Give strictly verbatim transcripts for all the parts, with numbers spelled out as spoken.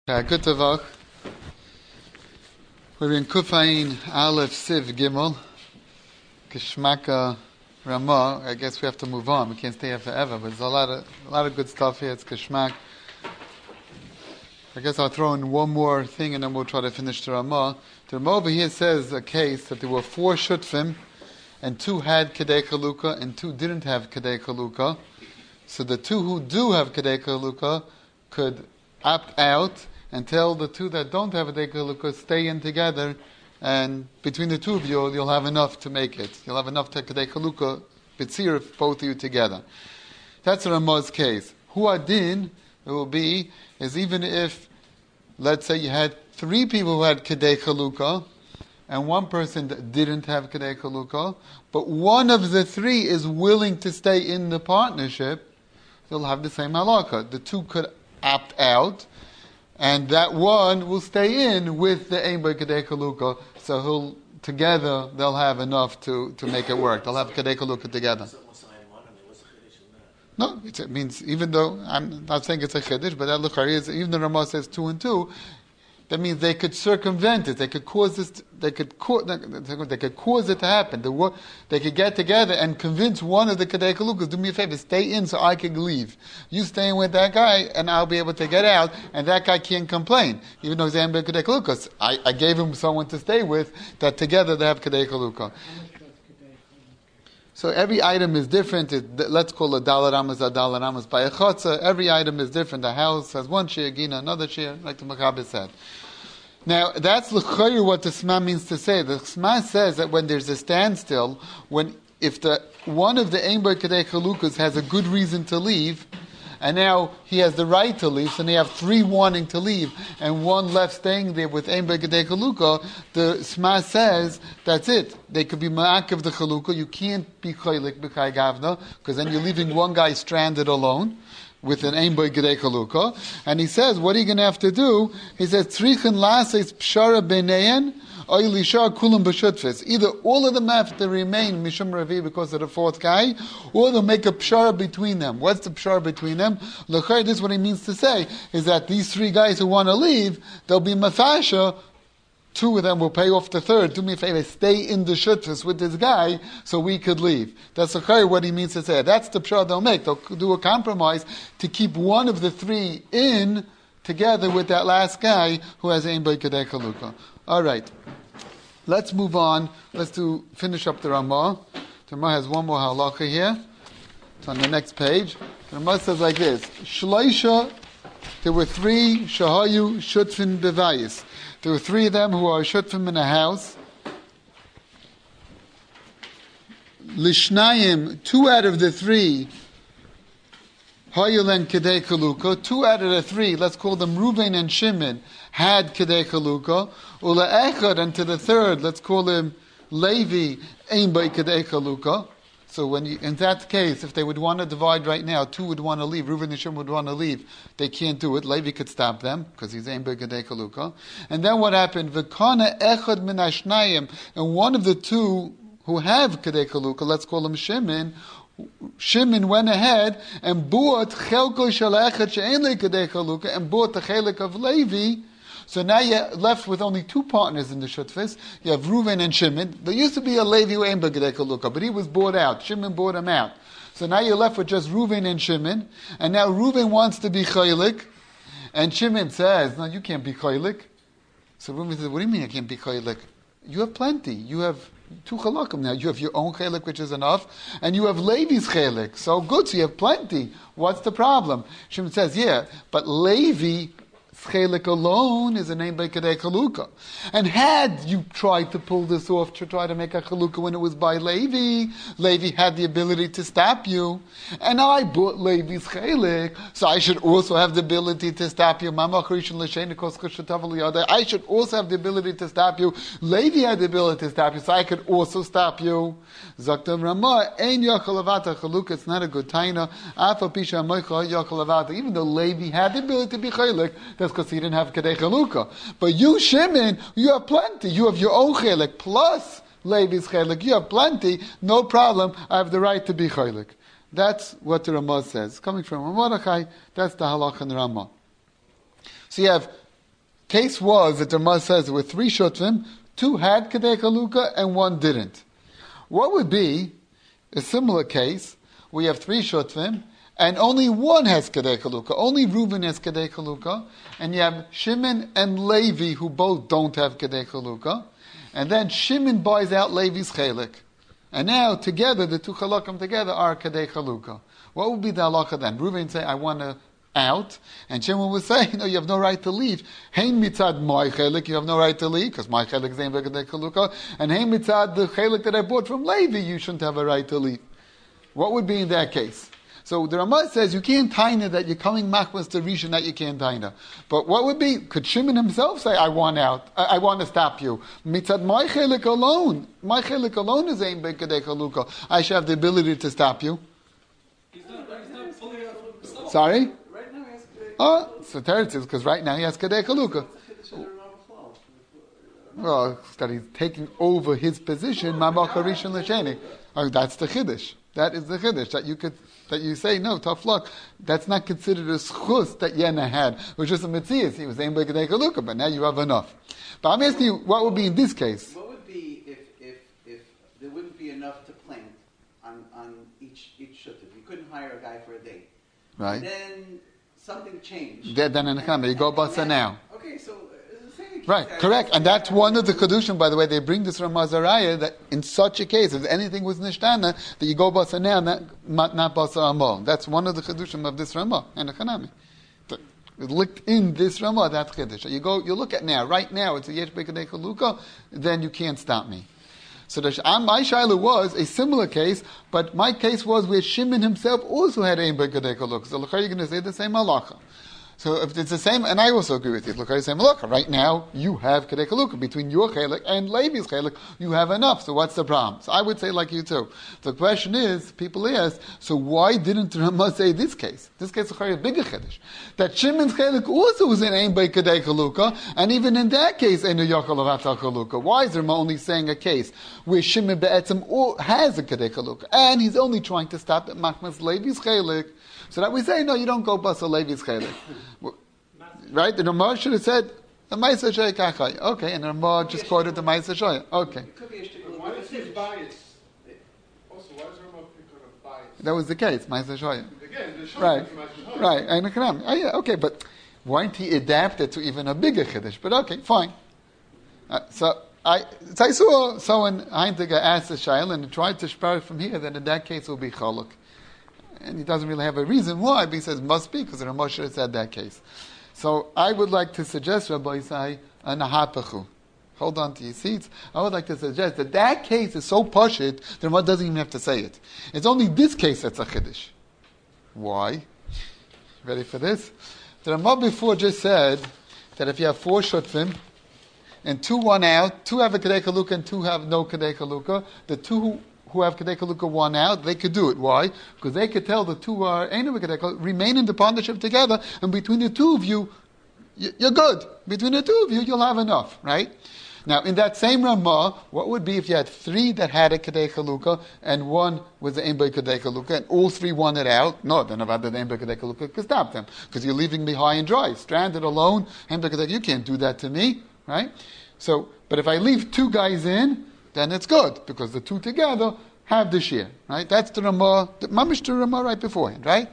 Uh, Good Tavach. We're in Kufayin Aleph Siv Gimel. Kishmaka Ramah. I guess we have to move on. We can't stay here forever, but there's a lot of a lot of good stuff here. It's Kishmak. I guess I'll throw in one more thing and then we'll try to finish the Ramah. The Ramah over here says a case that there were four Shutfim and two had Kedei Chalukah and two didn't have Kedei Chalukah. So the two who do have Kedei Chalukah could opt out and tell the two that don't have a Kedei Chalukah stay in together, and between the two of you, you'll have enough to make it. You'll have enough to Kedei Chalukah, B'tzir, if both of you together. That's a Ramah's case. Hu Adin, it will be, is even if, let's say you had three people who had Kedei Chalukah, and one person that didn't have Kedei Chalukah, but one of the three is willing to stay in the partnership, they'll have the same halakha. The two could opt out, and that one will stay in with the Ein Bo Kedei Chalukah, so he'll, together they'll have enough to, to make it work. They'll have Kedei Chalukah together. No, it means, even though, I'm not saying it's a chiddush, but that Luchari is, even the Ramah says two and two, that means they could circumvent it. They could cause this. To, they could cause. They could cause it to happen. The, they could get together and convince one of the Kedei Chalukas, do me a favor, stay in so I can leave. You stay in with that guy, and I'll be able to get out. And that guy can't complain, even though he's in Kedei Chalukas. I, I gave him someone to stay with. That together they have Kedei Chaluka. So every item is different. It, let's call it Dalar Amas, a Dalar Amas by a Chotza. Every item is different. The house has one share, Gina another share, like the Maccabi said. Now, that's l'chayr what the Sma means to say. The Sma says that when there's a standstill, when if the one of the Ein Bo Kedei Chalukas has a good reason to leave, and now he has the right to leave, so they have three wanting to leave, and one left staying there with Ein Bo Kedei Chalukah, the Sma says, that's it. They could be ma'akev of the Chalukah. You can't be chaylik b'chai gavna, because then you're leaving one guy stranded alone with an Ein Bo Kedei Chalukah. And he says, what are you going to have to do? He says, tzrichen lases pshara b'neyen, oy lishar kulam b'shutfis. Either all of them have to remain mishum ravi because of the fourth guy, or they'll make a pshara between them. What's the pshara between them? L'chayr, this is what he means to say, is that these three guys who want to leave, they'll be mafasha. Two of them will pay off the third. Do me a favor, stay in the shutfis with this guy so we could leave. That's okay, what he means to say. That's the pshah they'll make. They'll do a compromise to keep one of the three in together with that last guy who has Ein Bo Kedei Chalukah. All right. Let's move on. Let's do finish up the Ramah. The Ramah has one more halakha here. It's on the next page. The Ramah says like this. Shloisha, there were three shahayu shutfin bevayis. There were three of them who are shutfim in a house. Lishnayim, two out of the three, Hayul and Kedei Chalukah. Two out of the three, let's call them Reuven and Shimon, had Kedei Chalukah. Ula Echad, and to the third, let's call him Levi, Ein Bo Kedei Chalukah. So when you, in that case, if they would want to divide right now, two would want to leave, Reuven and Shimon would want to leave, they can't do it. Levi could stop them, because he's Ein Bo Kedei Chalukah. And then what happened? V'kana echad min hashnayim, and one of the two who have Kedei Chalukah, let's call him Shimon, Shimon went ahead and bought chelko shel echad she'en le Kedei Chalukah, and bought the chelik of Levi. So now you're left with only two partners in the Shutfis. You have Reuven and Shimon. There used to be a Levi who Ein Bo Kedei Chalukah, but he was bought out. Shimon bought him out. So now you're left with just Reuven and Shimon. And now Reuven wants to be Chaylik. And Shimon says, no, you can't be Chaylik. So Reuven says, what do you mean I can't be Chaylik? You have plenty. You have two Chalakim now. You have your own Chaylik, which is enough. And you have Levi's Chaylik. So good, so you have plenty. What's the problem? Shimon says, yeah, but Levi Chelik alone is a name by Kedei Chalukah. And had you tried to pull this off to try to make a Chalukah when it was by Levi, Levi had the ability to stop you. And I bought Levi's Chelik, so I should also have the ability to stop you. I should also have the ability to stop you. Levi had the ability to stop you, so I could also stop you. Zaktam Ramah, Ein Yachalavata Chalukah, it's not a good taina. Afa Pisha Moicha Yachalavata. Even though Levi had the ability to be Chelik, that's because he didn't have Kedei Chalukah. But you, Shimon, you have plenty. You have your own chelik, plus Levi's chelik. You have plenty. No problem. I have the right to be chelik. That's what the Ramah says. Coming from Mordechai, that's the halach in the Ramah. So you have case was that the Ramah says there were three Shutvim, two had Kedei Chalukah and one didn't. What would be a similar case? We have three Shutvim, and only one has Kedei Chalukah. Only Reuben has Kedei Chalukah, and you have Shimon and Levi who both don't have Kedei Chalukah, and then Shimon buys out Levi's Chelik. And now, together, the two Chalakim together are Kedei Chalukah. What would be the halacha then? Reuben would say, I want to out, and Shimon would say, no, you have no right to leave. Hein mitzad my chelik, you have no right to leave, because my chelik is ein b'kedei chalukah, and hein mitzad the chelik that I bought from Levi, you shouldn't have a right to leave. What would be in that case? So the Ramah says you can't taina that you're coming machmas to Rishon that you can't taina. But what would be? Could Shimon himself say, I want out, I, I want to stop you? Mitzad my chelik alone, my chelik alone is ein b'kedei chalukah. I should have the ability to stop you. He's not, he's not fully out. Sorry? Right now he has Kedei. Oh, so Teretz is because right now he has Kedei Chalukah. Well, that he's taking over his position, Mabach Rishon L'Sheni. Oh, that's the Chiddush. That is the Chiddush. That you could, that you say, no, tough luck. That's not considered a schus that Yena had. It was just a Metzias. He was saying Kedei Chalukah, but now you have enough. But I'm asking you, what would be in this case? What would be if, if, if there wouldn't be enough to plant on, on each, each shutuf? You couldn't hire a guy for a day. Right. And then something changed. Then in the Chama, you go basa now. Okay, so it's the same. Right, correct. And that's one of the Kedushim, by the way, they bring this from Mazaraya, that in such a case, if anything was Nishtana, that you go basa now, not, not basa amal. That's one of the Kedushim of this Ramah, and the Chanami. Licked in this Ramah, that's Chiddush. You go, you look at now, right now, it's a Yesh B'Kedei Chalukah, then you can't stop me. So the, my Shaila was a similar case, but my case was where Shimon himself also had Ein B'Kedei Chalukah. So you're going to say the same halacha. So if it's the same, and I also agree with you, look, I say, look, right now you have Kedei Chalukah. Between your chelik and Levi's chelik, you have enough. So what's the problem? So I would say like you too. The question is, people ask, so why didn't Ramah say this case? This case is a bigger chiddush. That Shimon's chelik also was in Ein Kedei Chalukah, and even in that case, Ein Yochel Avatal Chalukah. Why is Ramah only saying a case where Shimon Be'etzim has a Kedei Chalukah, and he's only trying to stop at Machmas Levi's chelik? So that we say, no, you don't go basa Levi's chelik. Right? The Ramah should have said, the Ma'aseh Shoya Kachai. Okay, and the Ramah just quoted the Ma'aseh Shoya. Okay. Why is his bias? Also, why does Ramah pick on a bias? That was the case, Ma'aseh Shoya. Again, the Shoya Right. is Ma'aseh Shoya. Right. And the Kanam. Oh, yeah, okay, but why didn't he adapt it to even a bigger Chiddush? But okay, fine. Uh, so, I, so I saw someone, Heintiger asked the Shail, and tried to spare it from here, that in that case it will be Chaluk. And he doesn't really have a reason why, but he says must be, because the Ramah should have said that case. So I would like to suggest, Rabbi Isai, a nahapachu. Hold on to your seats. I would like to suggest that that case is so pashit, the Ramah doesn't even have to say it. It's only this case that's a chiddush. Why? Ready for this? The Ramah before just said that if you have four shutfim, and two won out, two have a Kedei Chalukah and two have no Kedei Chalukah, the two who who have Kedei Chalukah won out, they could do it. Why? Because they could tell the two are Einu Kedei Chalukah, remain in the partnership together, and between the two of you, you're good. Between the two of you, you'll have enough, right? Now, in that same Ramah, what would be if you had three that had a Kedei Chalukah, and one was the Ein Kedei Chalukah, and all three won it out? No, then about the Ein Kedei Chalukah could stop them, because you're leaving me high and dry, stranded alone. Ein Kedei, you can't do that to me, right? So, but if I leave two guys in, then it's good, because the two together have the share, right? That's the Ramah, the Mamish to Ramah right beforehand, right?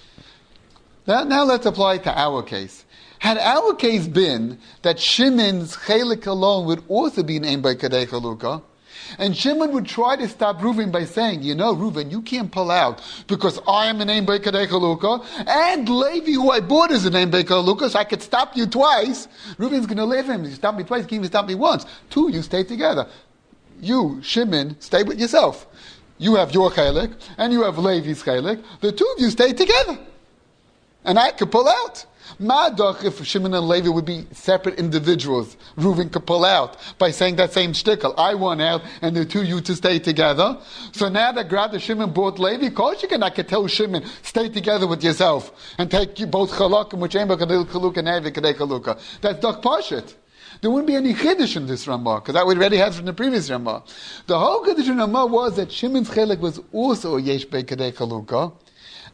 That, now let's apply it to our case. Had our case been that Shimon's chelik alone would also be an Ein Kedei Chalukah, and Shimon would try to stop Reuven by saying, you know, Reuven, you can't pull out because I am an Ein Kedei Chalukah, and Levi, who I bought, is an Ein Kedei Chalukah, so I could stop you twice. Reuven's going to leave him. You stop me twice, you can't even stop me once. Two, you stay together. You, Shimon, stay with yourself. You have your chelik, and you have Levi's chelik. The two of you stay together. And I could pull out. Madach, if Shimon and Levi would be separate individuals, Reuven could pull out by saying that same shtickle. I want out, and the two you to stay together. So now that grab the Shimon bought Levi, course you can, I could tell Shimon, stay together with yourself, and take you both chalak, which ain't Kedei Chalukah and Evi Kedei Chalukah. That's Dak Pashit. There wouldn't be any chiddush in this Ramah, because that we already had from the previous Ramah. The whole chiddush in Ramah was that Shimon's chelik was also a yesh bei Kedei Chalukah,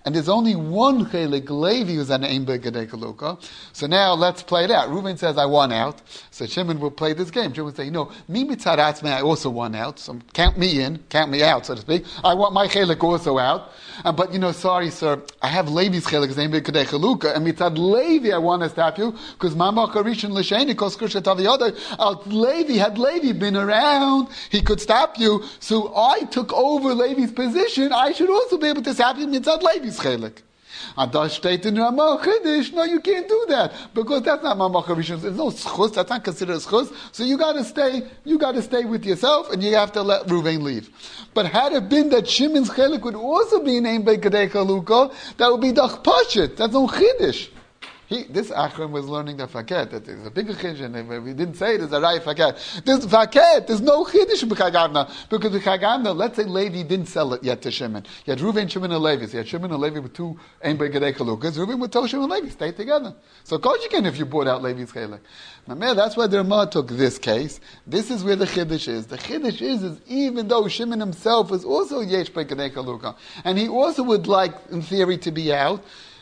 and there's only one chelik, Levi, who's an ein begedei chaluka. So now let's play it out. Reuven says, I won out. So Shimon will play this game. Shimon will say, no, me mitzad atzmei, I also won out. So count me in, count me out, so to speak. I want my chelik also out. Uh, but you know, sorry, sir, I have Levi's chelik, his ein begedei chaluka, and mitzad Levi, I want to stop you, because mama karishan l'sheni, kos kurshat aviyodai. Al Levi, had Levi been around, he could stop you. So I took over Levi's position. I should also be able to stop you mitzad Levi's chelik. Adash state in Ramah Chiddush, no, you can't do that because that's not Mamach Rishon. There's no schus. That's not considered schus. So you got to stay. You got to stay with yourself, and you have to let Reuven leave. But had it been that Shimon's chelik would also be named by Kedei Chaluka, that would be Dach Pashit. That's no Chiddush. He, this Achron was learning the Faket. That is a bigger Chiddush, and we didn't say it is a Rai Faket. This Faket, there's no Chiddush in B'Chagavna, because B'Chagavna, let's say Levi didn't sell it yet to Shimon. You had Reuven, Shimon, and Levi. So you had Shimon and Levi with two Ein Begedei Chalukas. Reuven would tell Shimon and Levi, stay together. So of course you can if you bought out Levi's Chelek. Now, man, that's why the Ramah took this case. This is where the Chiddush is. The Chiddush is, is even though Shimon himself is also Yesh Begedei Chaluka, and he also would like, in theory, to be out,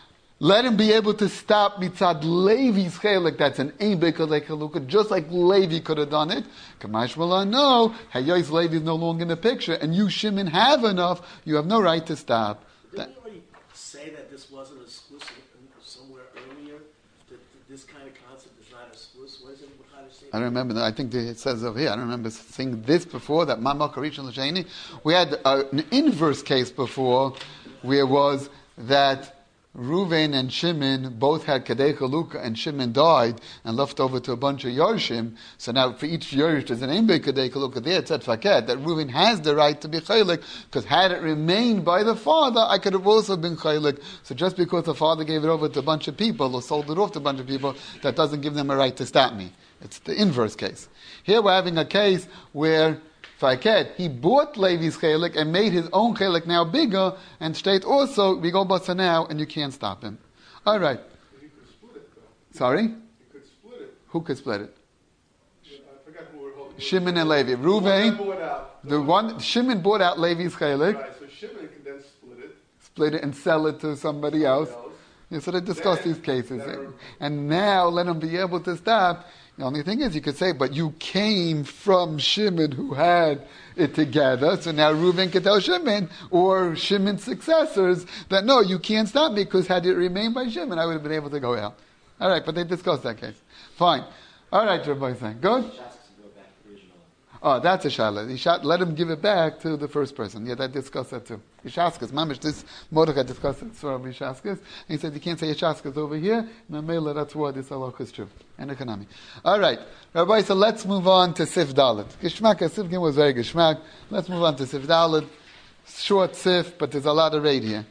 let him be able to stop mitzad Levi's chelik. That's an ein begedei chaluka, just like Levi could have done it. Kamash Mala, no, Hayois Levi is no longer in the picture, and you Shimon have enough. You have no right to stop. Didn't he already say that this wasn't exclusive somewhere earlier? That this kind of concept is not exclusive. What is it? I don't remember that. I think it says over here. I don't remember seeing this before. That Mamach Rishon L'Sheni. We had uh, an inverse case before, where it was that Reuven and Shimon both had Kedei Chaluka, and Shimon died and left over to a bunch of Yorshim. So now for each Yorsh there's an Einbei Kedei Chaluka. There it said Faket, that Reuven has the right to be Chaylik, because had it remained by the father, I could have also been Chaylik. So just because the father gave it over to a bunch of people, or sold it off to a bunch of people, that doesn't give them a right to stop me. It's the inverse case. Here we're having a case where Faket, he bought Levi's chelik and made his own chelik now bigger, and state also, we go basa now, and you can't stop him. All right. He could split it, though. Sorry? He could split it. Who could split it? Yeah, I forgot who we're holding. Shimon and Levi. The one that Reuven, bought out. the one, Shimon bought out Levi's chelik, Right, so Shimon can then split it. split it and sell it to somebody else. else. Yeah, so they discuss Then, these cases. never- And now let him be able to stop. The only thing is, you could say, but you came from Shimon who had it together, so now Reuven can tell Shimon, or Shimon's successors, that no, you can't stop me, because had it remained by Shimon, I would have been able to go out. All right, but they discussed that case. Fine. All right, Rabbi Sang. Good? Oh, that's a shala. He shot, let him give it back to the first person. Yeah, that discussed that too. Yishaskas, mamish, this Mordechai discussed it, so Yishaskas. He said you can't say Yishaskas over here. Mamela, that's why this halakha is true. And economy. All right, Rabbi, so let's move on to Sif Dalet. Gishmak, Sif Gim was very Gishmak. Let's move on to Sif Dalet. Short Sif, but there's a lot of raid here.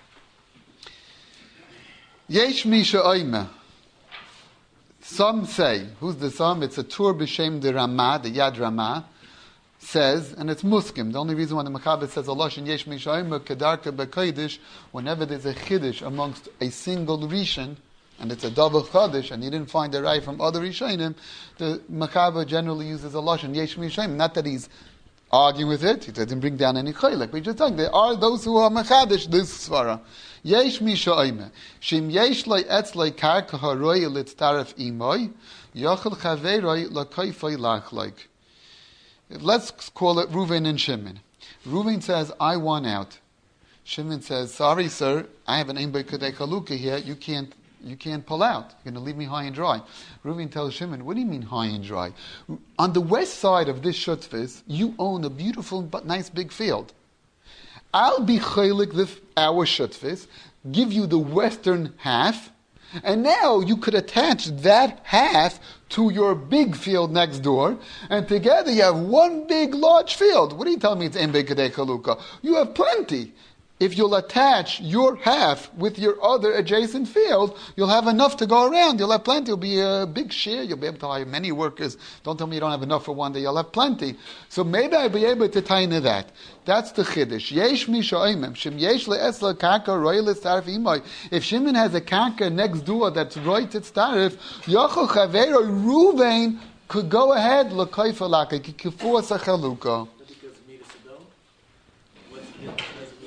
Yesh Misha Oima. Some say, who's the some? It's a Tur B'Shem de Ramah, the Yad Ramah, says, and it's Muskim. The only reason why the Mechaber says Allah in Yesh Mishayim Kedarka B'Kodesh, whenever there's a Chiddush amongst a single Rishon, and it's a double Chodesh, and you didn't find a Rai from other Rishonim, the Mechaber generally uses Allah in Yesh Mishayim. Not that he's arguing with it, he doesn't bring down any Chaylik, but he's just saying there are those who are Mechadesh, this Svara. Yesh misha oime. Shim yesh loy etz loy karka haroi litztaref imoy, yochel chaveroi lakoifoi lachloik. Let's call it Reuven and Shimon. Reuven says, I want out. Shimon says, sorry sir, I have an ein b'kedei chaluka here, you can't, you can't pull out. You're going to leave me high and dry. Reuven tells Shimon, what do you mean high and dry? On the west side of this shutvus, you own a beautiful but nice big field. I'll be chaylik the our shutfis, give you the western half, and now you could attach that half to your big field next door, and together you have one big large field. What do you tell me it's ein b'kedei chaluka? You have plenty. If you'll attach your half with your other adjacent field, you'll have enough to go around. You'll have plenty. It'll be a big share. You'll be able to hire many workers. Don't tell me you don't have enough for one day. You'll have plenty. So maybe I'll be able to tie into that. That's the chiddush. Yesh misha oimem. Shim yesh le'esla karka roi l'starif imoy. If Shimon has a karka next door that's right to starif, yochel chavero Reuven could go ahead l'koifa laka ki kifua sachaluka. Because Midas Adon? What's the difference because of Midas Adon?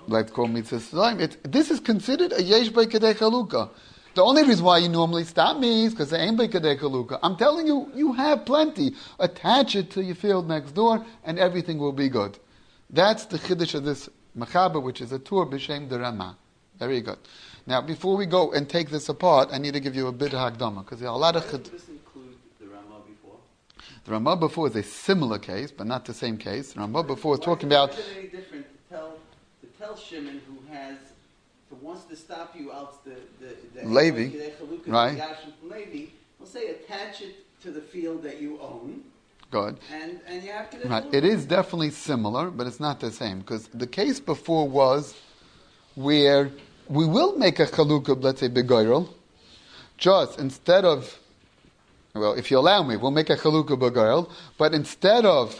let's call mitzvahs time. It this is considered a yesh by kedei chalukah. The only reason why you normally stop me is because it ain't by kedei chalukah. I'm telling you, you have plenty. Attach it to your field next door, and everything will be good. That's the chiddush of this mechaber, which is a tur b'shem de Rama. Very good. Now, before we go and take this apart, I need to give you a bit of hakdama, because there are a lot of chid- Does this include the Rama before? The Ramah before is a similar case, but not the same case. The Ramah before is Why talking is it- about... Why is it any different to tell, to tell Shimon who has, who wants to stop you out the, the, the Levi, the Chalukah, right. the Yashin from Levi, we'll say attach it to the field that you own, Good. and, and you have to... Right. It is definitely similar, but it's not the same. Because the case before was where we will make a chalukah, let's say, begoyrel, just instead of... Well, if you allow me, we'll make a chalukah begoyrel, but instead of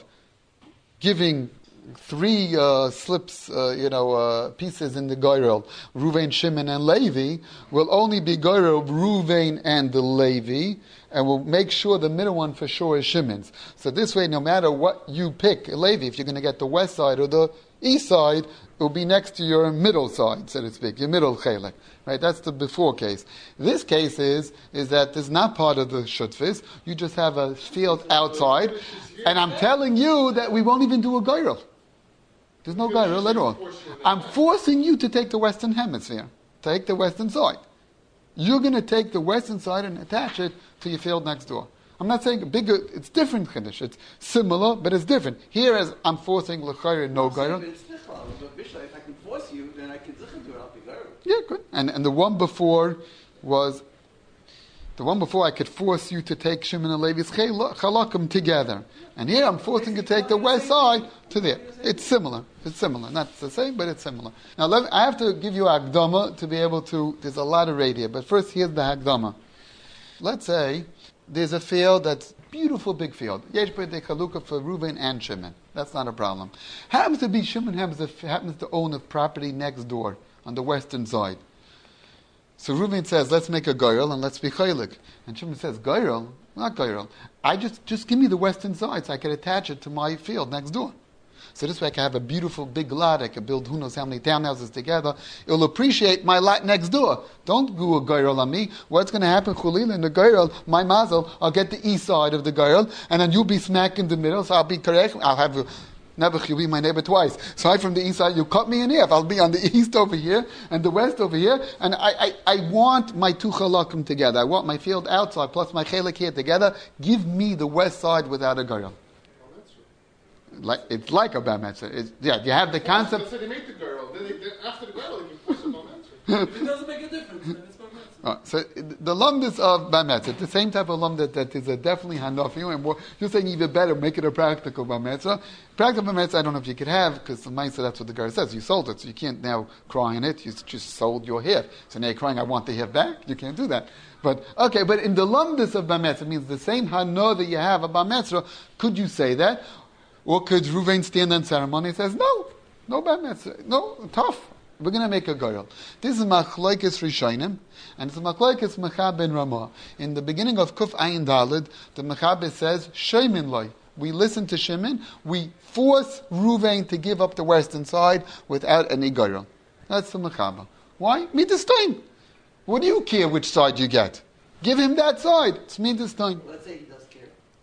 giving three uh, slips, uh, you know, uh, pieces in the goyrel, Ruvain, Shimon, and Levi, will only be goyrel Ruvain and the Levi, and we'll make sure the middle one for sure is Shimon's. So this way, no matter what you pick, Levi, if you're going to get the west side or the east side, it will be next to your middle side, so to speak, your middle chelek. Right? That's the before case. This case is is that it's not part of the shutfis. You just have a field outside, and I'm telling you that we won't even do a goyrel. There's no goyrel at all. I'm forcing you to take the western hemisphere. Take the western side. You're going to take the western side and attach it to your field next door. I'm not saying bigger. It's different chiddush. It's similar, but it's different. Here, as I'm forcing l'chayr no goyrel. If I can force you, then I can zichem to it. I'll be goyrel. Yeah, good. And and the one before was the one before I could force you to take Shimon and Levi's chalakim together. And here I'm forcing you to take the west side to there. It's similar. It's similar. Not the same, but it's similar. Now let me, I have to give you a Hagdama to be able to, there's a lot of radio, but first here's the Hagdama. Let's say there's a field that's beautiful big field. Yesh b'yedei chalukah for Reuven and Shimon. That's not a problem. Happens to be Shimon happens to, happens to own a property next door on the western side. So Reuven says, let's make a goyrel and let's be chaylik. And Shimon says, goyrel? Not goyrel. I just, just give me the western side so I can attach it to my field next door. So this way I can have a beautiful big lot. I can build who knows how many townhouses together. It'll appreciate my lot next door. Don't do a goyrel on me. What's going to happen, Chulil, in the goyrel, my mazel, I'll get the east side of the goyrel, and then you'll be smack in the middle, so I'll be correct. I'll have... A, Nebuch, you'll be my neighbor twice. So I from the east side, you cut me in half. I'll be on the east over here and the west over here. And I, I, I want my two chalakim together. I want my field outside plus my chelak here together. Give me the west side without a goyrel. Like, it's like a bar mitzvah. Yeah, you have the concept. So they make the girl. Then, they, then after the girl, they can force a bar mitzvah. If it doesn't make a difference, then it's bar mitzvah. Uh, so the lumdus of bar mitzvah, the same type of lumdus that is a definitely hanafi, and more, you're saying even better, make it a practical bar mitzvah. Practical bar mitzvah, I don't know if you could have, because the mitzvah, that's what the guy says. You sold it, so you can't now cry in it. You just sold your hair. So now you're crying, I want the hair back. You can't do that. But, okay, but in the lumdus of bar mitzvah, means the same hana that you have a bar mitzvah, could you say that? Or could Ruvain stand on ceremony and says, no, no bar mitzvah, no, tough. We're going to make a goyrel. This is Machlokes Rishonim, and it's Machlokes Mechaber ben Ramah. In the beginning of Kuf Ayin Daled, the Mechaber says, Sheimin loy. We listen to Shimon, we force Ruvain to give up the western side without any goyrel. That's the Mechaber. Why? Midas time. What do you care which side you get? Give him that side. It's Midas time. Let's say he does care.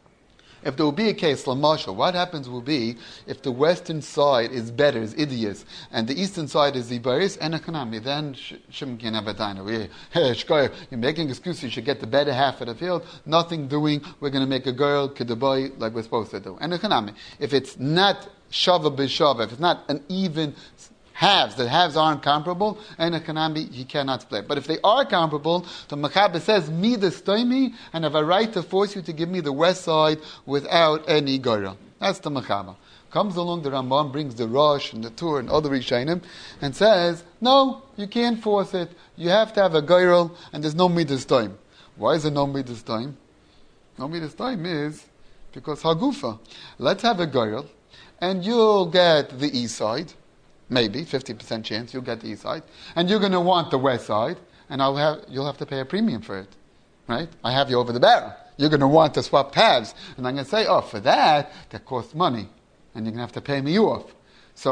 If there will be a case, Lamasha, what happens will be if the western side is better, is Idias, and the eastern side is Ibaris and Economy, then Shimon can have a diner. You're making excuses, you should get the better half of the field, nothing doing, we're going to make a girl, Kedaboy, like we're supposed to do. And Economy. If it's not Shava b'Shava, if it's not an even halves, the halves aren't comparable, and a kanami, he cannot split. But if they are comparable, the Mechaber says, me the stoimi, and have a right to force you to give me the west side without any goyrel. That's the Mechaber. Comes along the Rambam, brings the Rosh and the Tur and other Rishonim, and says, no, you can't force it. You have to have a goyrel, and there's no midas time. Why is there no midas time? No midas time is because hagufa. Let's have a goyrel, and you'll get the east side. Maybe fifty percent chance you'll get the east side, and you're going to want the west side, and I'll have you'll have to pay a premium for it, right? I have you over the barrel. You're going to want to swap halves, and I'm going to say, oh, for that that costs money, and you're going to have to pay me off. So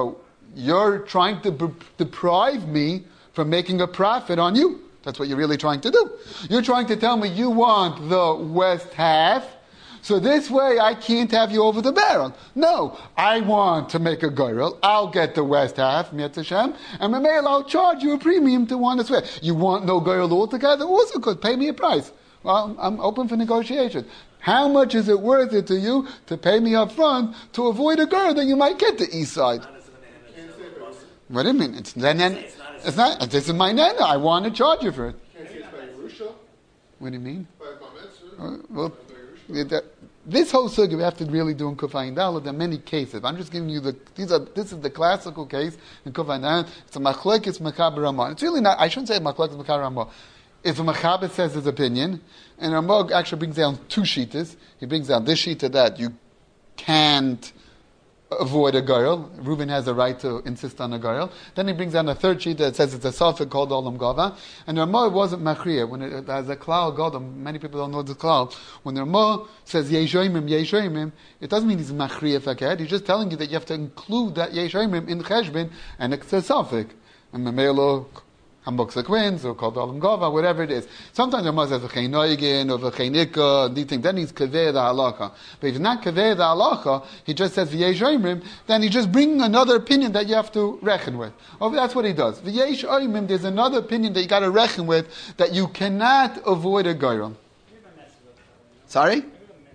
you're trying to b- deprive me from making a profit on you. That's what you're really trying to do. You're trying to tell me you want the west half, so this way I can't have you over the barrel. No, I want to make a goyrel. I'll get the west half, Miat Hashem, and Mamel, I'll charge you a premium to want to swear. You want no goyrel altogether? Also good. Pay me a price. Well, I'm open for negotiation. How much is it worth it to you to pay me up front to avoid a girl that you might get the east side? What do you mean? It's then it's, it's not. This is my nana. I want to charge you for it. Can't say it's by Yerusha, What do you mean? by Bametz, Uh, well, by Yerusha. yeah, that, this whole sugi we have to really do in Kufayin Daled. There are many cases. I'm just giving you the. These are. This is the classical case in Kufayin Daled. It's a machlekes mechaber Ramah. It's really not. I shouldn't say machlekes mechaber Ramah. If a mechaber says his opinion, and Ramah actually brings down two shitas. He brings down this shita that you can't avoid a girl. Reuben has a right to insist on a girl. Then he brings down a third sheet that says it's a suffix called Olam Gava. And the Ramah wasn't machriya. When it has a klal Godam, many people don't know the klal. When the Ramah says Yeshoimim, Yeshoimim, it doesn't mean he's machriya fakad. He's just telling you that you have to include that Yeshoimim in cheshbin, and it's a suffix. And Mamelo Hambok Sequins, or called Olam Gava, whatever it is. Sometimes the Ramah says V'chein Noigin, or V'chein Ikka, and these things. Then he's Kaveh the halacha. But if he's not Kaveh the halacha, he just says V'yesh Oimrim, then he's just bringing another opinion that you have to reckon with. Oh, that's what he does. V'yesh Oimrim, there's another opinion that you got to reckon with, that you cannot avoid a goyrel. Sorry?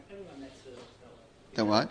The what?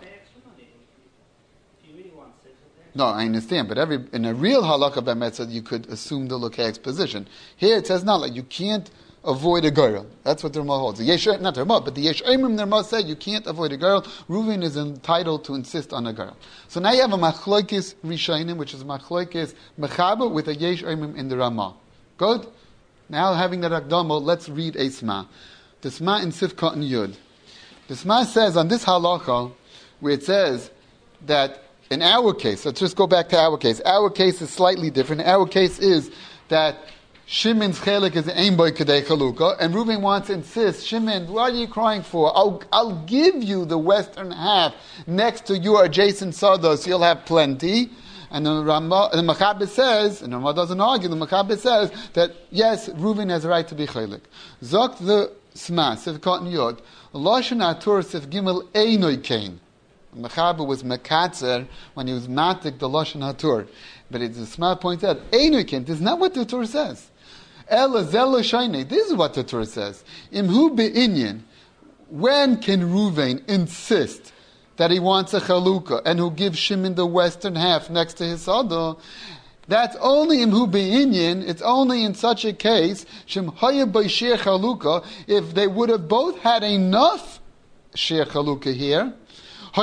No, I understand, but every in a real halakha b'metzad, you could assume the lokaik's position. Here it says not like you can't avoid a girl. That's what the Ramah holds. The yesh, not the Ramah, but the yesh oimrim the Ramah said you can't avoid a girl. Reuven is entitled to insist on a girl. So now you have a machlokes rishayim, which is machlokes mechaber with a yesh oimrim in the Ramah. Good. Now having that akdamo, let's read a sma. The sma in Sifkat and Yud. The sma says on this halakha, where it says that in our case, let's just go back to our case. Our case is slightly different. Our case is that Shimon's chelik is ein boy kadei chaluka, and Reuven wants to insist, Shimon, what are you crying for? I'll, I'll give you the western half next to your adjacent sados, you'll have plenty. And the Ramah, the Mechaber says, and the Ramah doesn't argue, the Mechaber says that yes, Reuven has a right to be chelik. Zok the sma, Sifkat and Yod, Lashon Atur Sif Gimel Einoi Kain. Mechaber was mekatzer when he was matik the lashon hatur, but it's a smart point out. Einukin, this is not what the Torah says. Ela zelo shaynei. This is what the Torah says. Imhu be'inyan. When can Reuven insist that he wants a chalukah and who gives Shimon the western half next to his sado? That's only imhu be'inyan. It's only in such a case shem haya b'shir chalukah if they would have both had enough shir chalukah here. The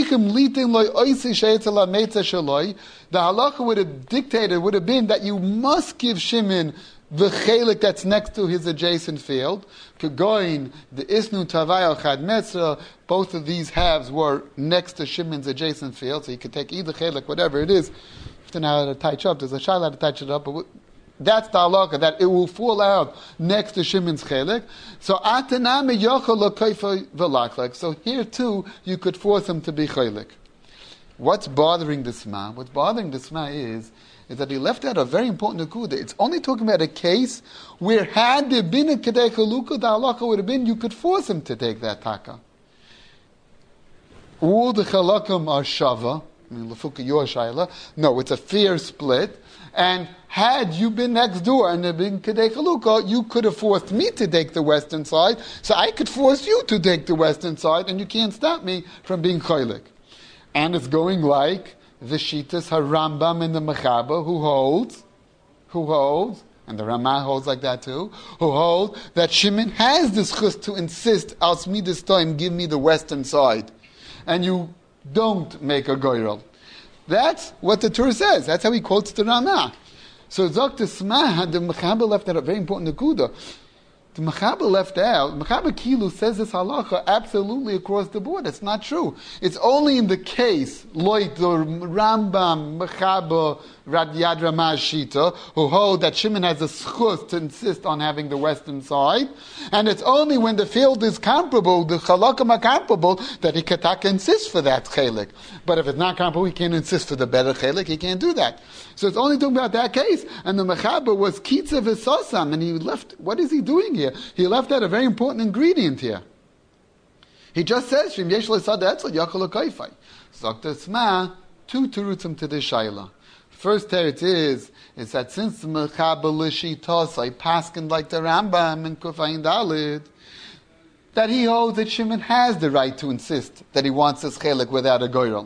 halacha would have dictated, would have been that you must give Shimon the chelik that's next to his adjacent field. Kegoin, the Isnu Tavai Chad Metzra, both of these halves were next to Shimon's adjacent field, so you could take either chelik, whatever it is. You have to know how to touch up. There's a shayla how to touch it up, but that's the halacha, that it will fall out next to Shimon's chelik. So ataname yochel lekayfa v'lachlek. So here too, you could force him to be chelik. What's bothering the sma? What's bothering the sma is, is that he left out a very important nekuda. It's only talking about a case where had there been a kedei chaluka, the halacha would have been you could force him to take that taka. All the chalakim are shava. I mean, lefuka your shayla. No, it's a fair split. And had you been next door and there been Kedei Chaluka, you could have forced me to take the western side, so I could force you to take the western side, and you can't stop me from being Chaylik. And it's going like the Shitas HaRambam in the Mechaber, who holds, who holds, and the Ramah holds like that too, who holds that Shimon has this chus to insist, I'll me this time, give me the western side. And you don't make a goyrel. That's what the Torah says. That's how he quotes the Ramah. So Zok the Sma had the Mechaber left out a very important nekuda. The Mechaber left out. Mechaber Kilu says this halacha absolutely across the board. It's not true. It's only in the case, like the Rambam, Mechaber, Rad Yad Ramaz Shita, who hold that Shimon has a schus to insist on having the western side, and it's only when the field is comparable, the halakim are comparable, that he can insist for that chelik. But if it's not comparable, he can't insist for the better chelik. He can't do that. So it's only talking about that case. And the Mechaber was Kitza V'Sosam, and he left. What is he doing here? He left out a very important ingredient here. He just says, Shim Yesh L'Sad Etzel Yachol L'Kaifai. Zokta Sma, two terutzim to this shayla. First teretz is, is that since the Mechaber L'Shitosai paskin like the Rambam in Kufayin Dalid, that he holds that Shimon has the right to insist that he wants his chelik without a goyrel.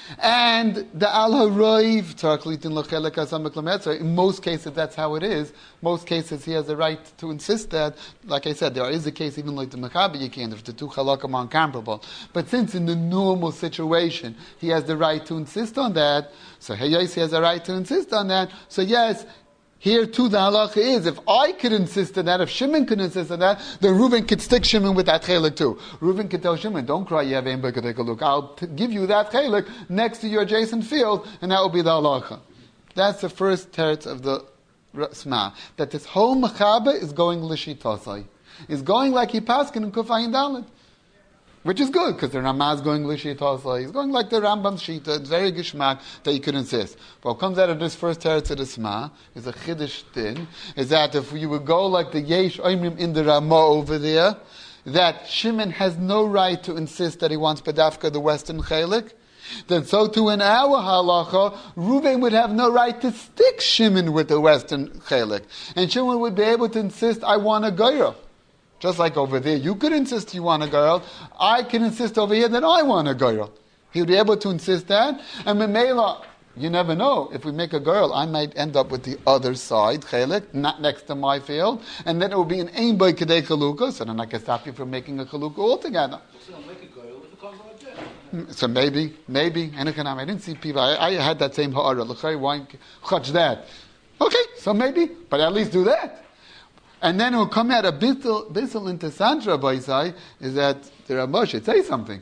And the al haroiv taraklitin lochelek asam. In most cases, that's how it is. Most cases, he has the right to insist that. Like I said, there is a case even like the Mechaber you can't if the two halakim are incomparable. But since in the normal situation he has the right to insist on that, so hey, yes, he has a right to insist on that. So yes. Here too the halacha is, if I could insist on that, if Shimon could insist on that, then Reuven could stick Shimon with that chelik too. Reuven could tell Shimon, don't cry, you have ein b'kei take a look. I'll t- give you that chelik next to your adjacent field, and that will be the halacha. That's the first teretz of the Sma. That this whole Mechaber is going l'shitosai. Is going like he paskin in Kufayin Dalet. Which is good, because the Ramah is going l'shitosai. He's going like the Rambam Shita. It's very gishmak that he could insist. But what comes out of this first teretz of the Sma is a chiddush din, is that if you would go like the Yesh Oimrim in the Ramah over there, that Shimon has no right to insist that he wants Pedafka, the Western Chelik, then so too in our halacha, Reuven would have no right to stick Shimon with the Western Chelik. And Shimon would be able to insist, I want a Goyra. Just like over there, you could insist you want a girl. I can insist over here that I want a girl. He would be able to insist that. And Memela, you never know. If we make a girl, I might end up with the other side, chelik, not next to my field. And then it will be an aim by kedei chaluka, so then I can stop you from making a chaluka altogether. So make a girl if it comes like that. So maybe, maybe, I didn't see people, I, I had that same ha'ara, why chach that? Okay, so maybe, but at least do that. And then it will come out a bissel into Sandra Baisai, is that the Ramah should say something.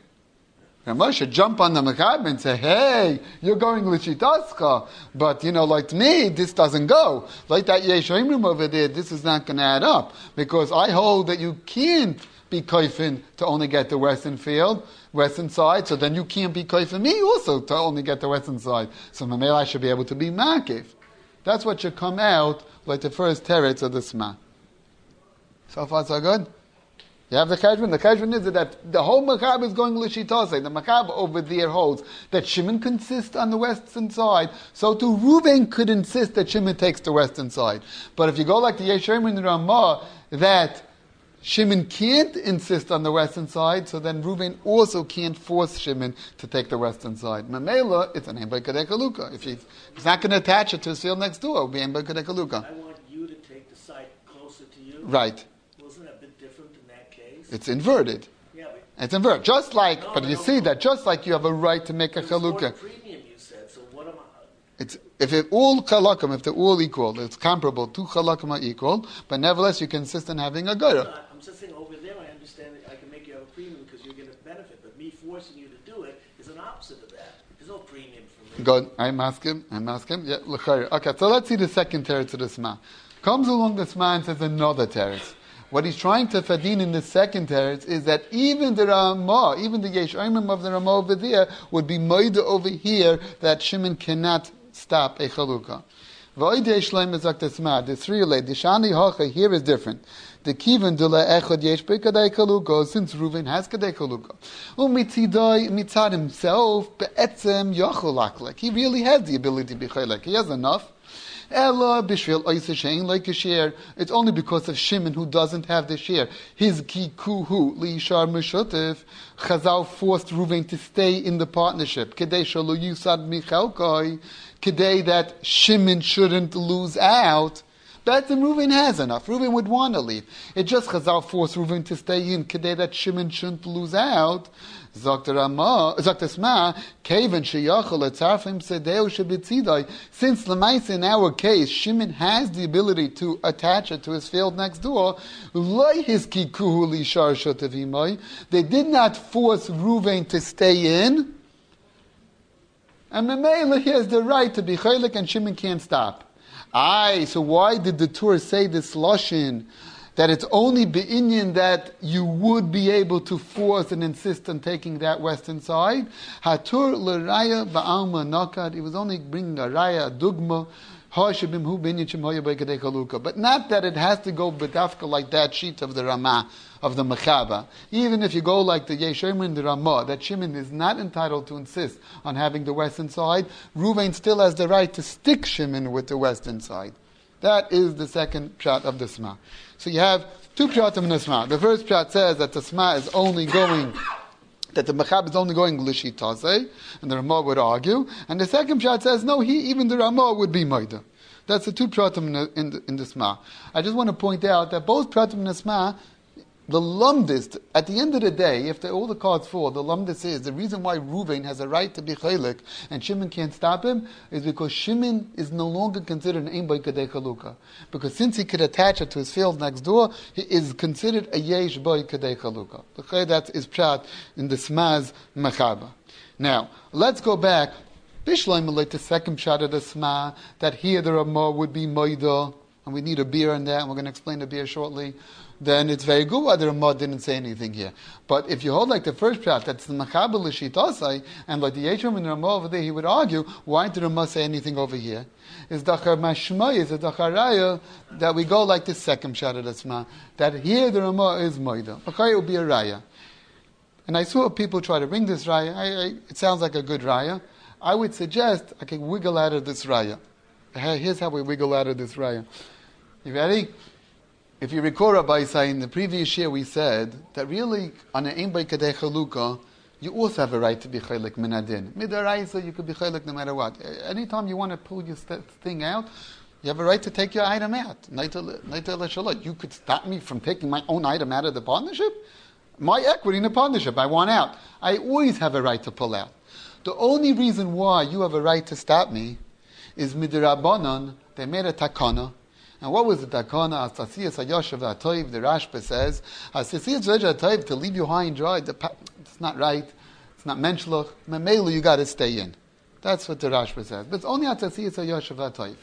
Ramah should jump on the Mechaber and say, hey, you're going l'shitaska, but you know, like me, this doesn't go. Like that Yesh Oimrim over there, this is not going to add up. Because I hold that you can't be koifin to only get the western field, western side, so then you can't be koifin me also to only get the western side. So Mamela I should be able to be makiv. That's what should come out like the first teretz of the Sma. So far, so good. You have the Cheshvan. The Cheshvan is that the whole Mechaber is going l'shitosei. The Mechaber over there holds that Shimon can insist on the western side. So too, Reuven could insist that Shimon takes the western side. But if you go like the Yesh Oimrim in the Ramah, that Shimon can't insist on the western side, so then Reuven also can't force Shimon to take the western side. Mamela, it's an ein by kedei chaluka. If he's, he's not going to attach it to his field next door, it will be ein by kedei chaluka. I want you to take the side closer to you. Right. Wasn't that a bit different in that case? It's inverted. Yeah, but It's inverted. Just like, No, but you no. see that just like you have a right to make a it was more chalukah. premium, you said. So what am I? It's if it all chalakim, if they're all equal, it's comparable. Two chalakim are equal, but nevertheless you can insist on having a goyra. No, I'm just saying over there. I understand that I can make you have a premium because you're going to benefit, but me forcing you to do it is an opposite of that. There's no premium for me. Good. I'm asking. I'm asking. Yeah, l'chayr. Okay, so let's see the second teretz of the Sma. Comes along the Sma and says another teretz. What he's trying to fadin in the second teretz is that even the Ramah, even the Yesh Oimrim of the Ramah over there, would be moida over here that Shimon cannot stop a chalukah. V'oidei shleim ezak tesma. The three lay. The shani hacha here is different. The kiven dula echad yesh be kadei chalukah, since Reuven has kadei chalukah. Umitzidai mitzad himself be'etzem yachol aklek. He really has the ability to be chalek. He has enough. Ella bishvil oisa shein like a share. It's only because of Shimon who doesn't have the share. His kikuhu liishar mishutif. Chazal forced Reuven to stay in the partnership. Kedei shalu yusad michalkoi. Kedei that Shimon shouldn't lose out. Be'etzim Reuven has enough. Reuven would want to leave. It just Chazal forced Reuven to stay in, kedei that Shimon shouldn't lose out. Zok the Rama, Zok the Sma, Kaven sheyachol etzarfim sedeu shebitzidai. Since Lemaisa in our case, Shimon has the ability to attach it to his field next door. Loi his kikuhu lishar shotavimai. They did not force Reuven to stay in. And Memela, he has the right to be chaylik, and Shimon can't stop. Aye, so why did the Torah say this lashon, that it's only be'inyan that you would be able to force and insist on taking that western side? Hatur l'raya ba'alma nakad. It was only bringing a raya, a dugma, but not that it has to go bedafka like that sheet of the Ramah, of the Mechaba. Even if you go like the Yeshomer and the Ramah, that Shimon is not entitled to insist on having the western side, Reuven still has the right to stick Shimon with the western side. That is the second pshat of the Sma. So you have two pshatim in the Sma. The first pshat says that the Sma is only going, that the Mechab is only going l'shitase, and the Ramah would argue. And the second pshat says, no, he, even the Ramah would be Maida. That's the two pshatim in the, in the, in the Sma. I just want to point out that both pshatim in the Sma, the lumdis, at the end of the day, if the, all the cards fall, the lumdis is, the reason why Reuven has a right to be chaylik and Shimon can't stop him is because Shimon is no longer considered an ein by kadei chalukah. Because since he could attach it to his field next door, he is considered a yesh by kadei chalukah. That is pshat in the Sma's mechaba. Now, let's go back. Bishloim like the second pshat of the Sma, that here the Ramah would be Maida, and we need a beer in that, and we're going to explain the beer shortly. Then it's very good why the Ramah didn't say anything here. But if you hold like the first pshat, that's the Machaba l'shitasai, and like the Yeshua and the Ramah over there, he would argue, why did the Ramah say anything over here? Is Dachar Mashmai, is a Dacharaya, that we go like the second pshat of the Sma, that here the Ramah is Maida. Okay, it would be a Raya. And I saw people try to bring this Raya. I, I, it sounds like a good Raya. I would suggest I can wiggle out of this raya. Here's how we wiggle out of this raya. You ready? If you recall, Rabbi Isai, in the previous year we said that really on an ein by kadei chalukah, you also have a right to be chaylik minadin. Midaraisa, you could be chaylik no matter what. Anytime you want to pull your st- thing out, you have a right to take your item out. You could stop me from taking my own item out of the partnership? My equity in the partnership, I want out. I always have a right to pull out. The only reason why you have a right to stop me is midrabanan. They made a takana. And what was the takana? Asasiyas hayoshav ha'toiv. The Rashba says, Asasiyas hayoshav ha'toiv, to leave you high and dry. It's not right. It's not menshloch. Memelu, you got to stay in. That's what the Rashba says. But it's only Asasiyas hayoshav ha'toiv.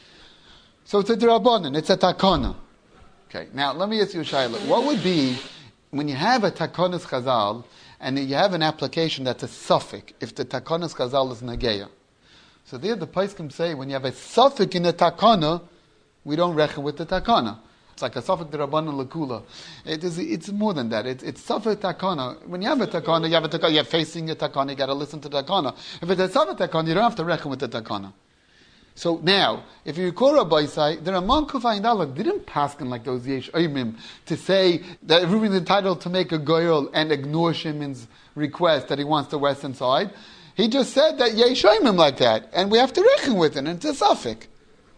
So it's a drabanan. It's a takana. Okay. Now let me ask you a shayla. What would be when you have a takanas chazal? And you have an application that's a suffix, if the takanas chazal is nageya. So there the Paiskim say, when you have a suffix in a takana, we don't reckon with the takana. It's like a suffix de Rabbanan Lakula. It is, it's more than that. It, it's suffix takana. When you have a takana, you have a takana, you're facing a takana, you got to listen to the takana. If it's a suffix takana, you don't have to reckon with the takana. So now, if you recall Rabbi Isai, the Ramon Kufa Indalak didn't paskin like those Yesh Oimim to say that Reuben's entitled to make a goyal and ignore Shimon's request that he wants the western side. He just said that Yesh Oimim like that, and we have to reckon with it, and it's a suffix.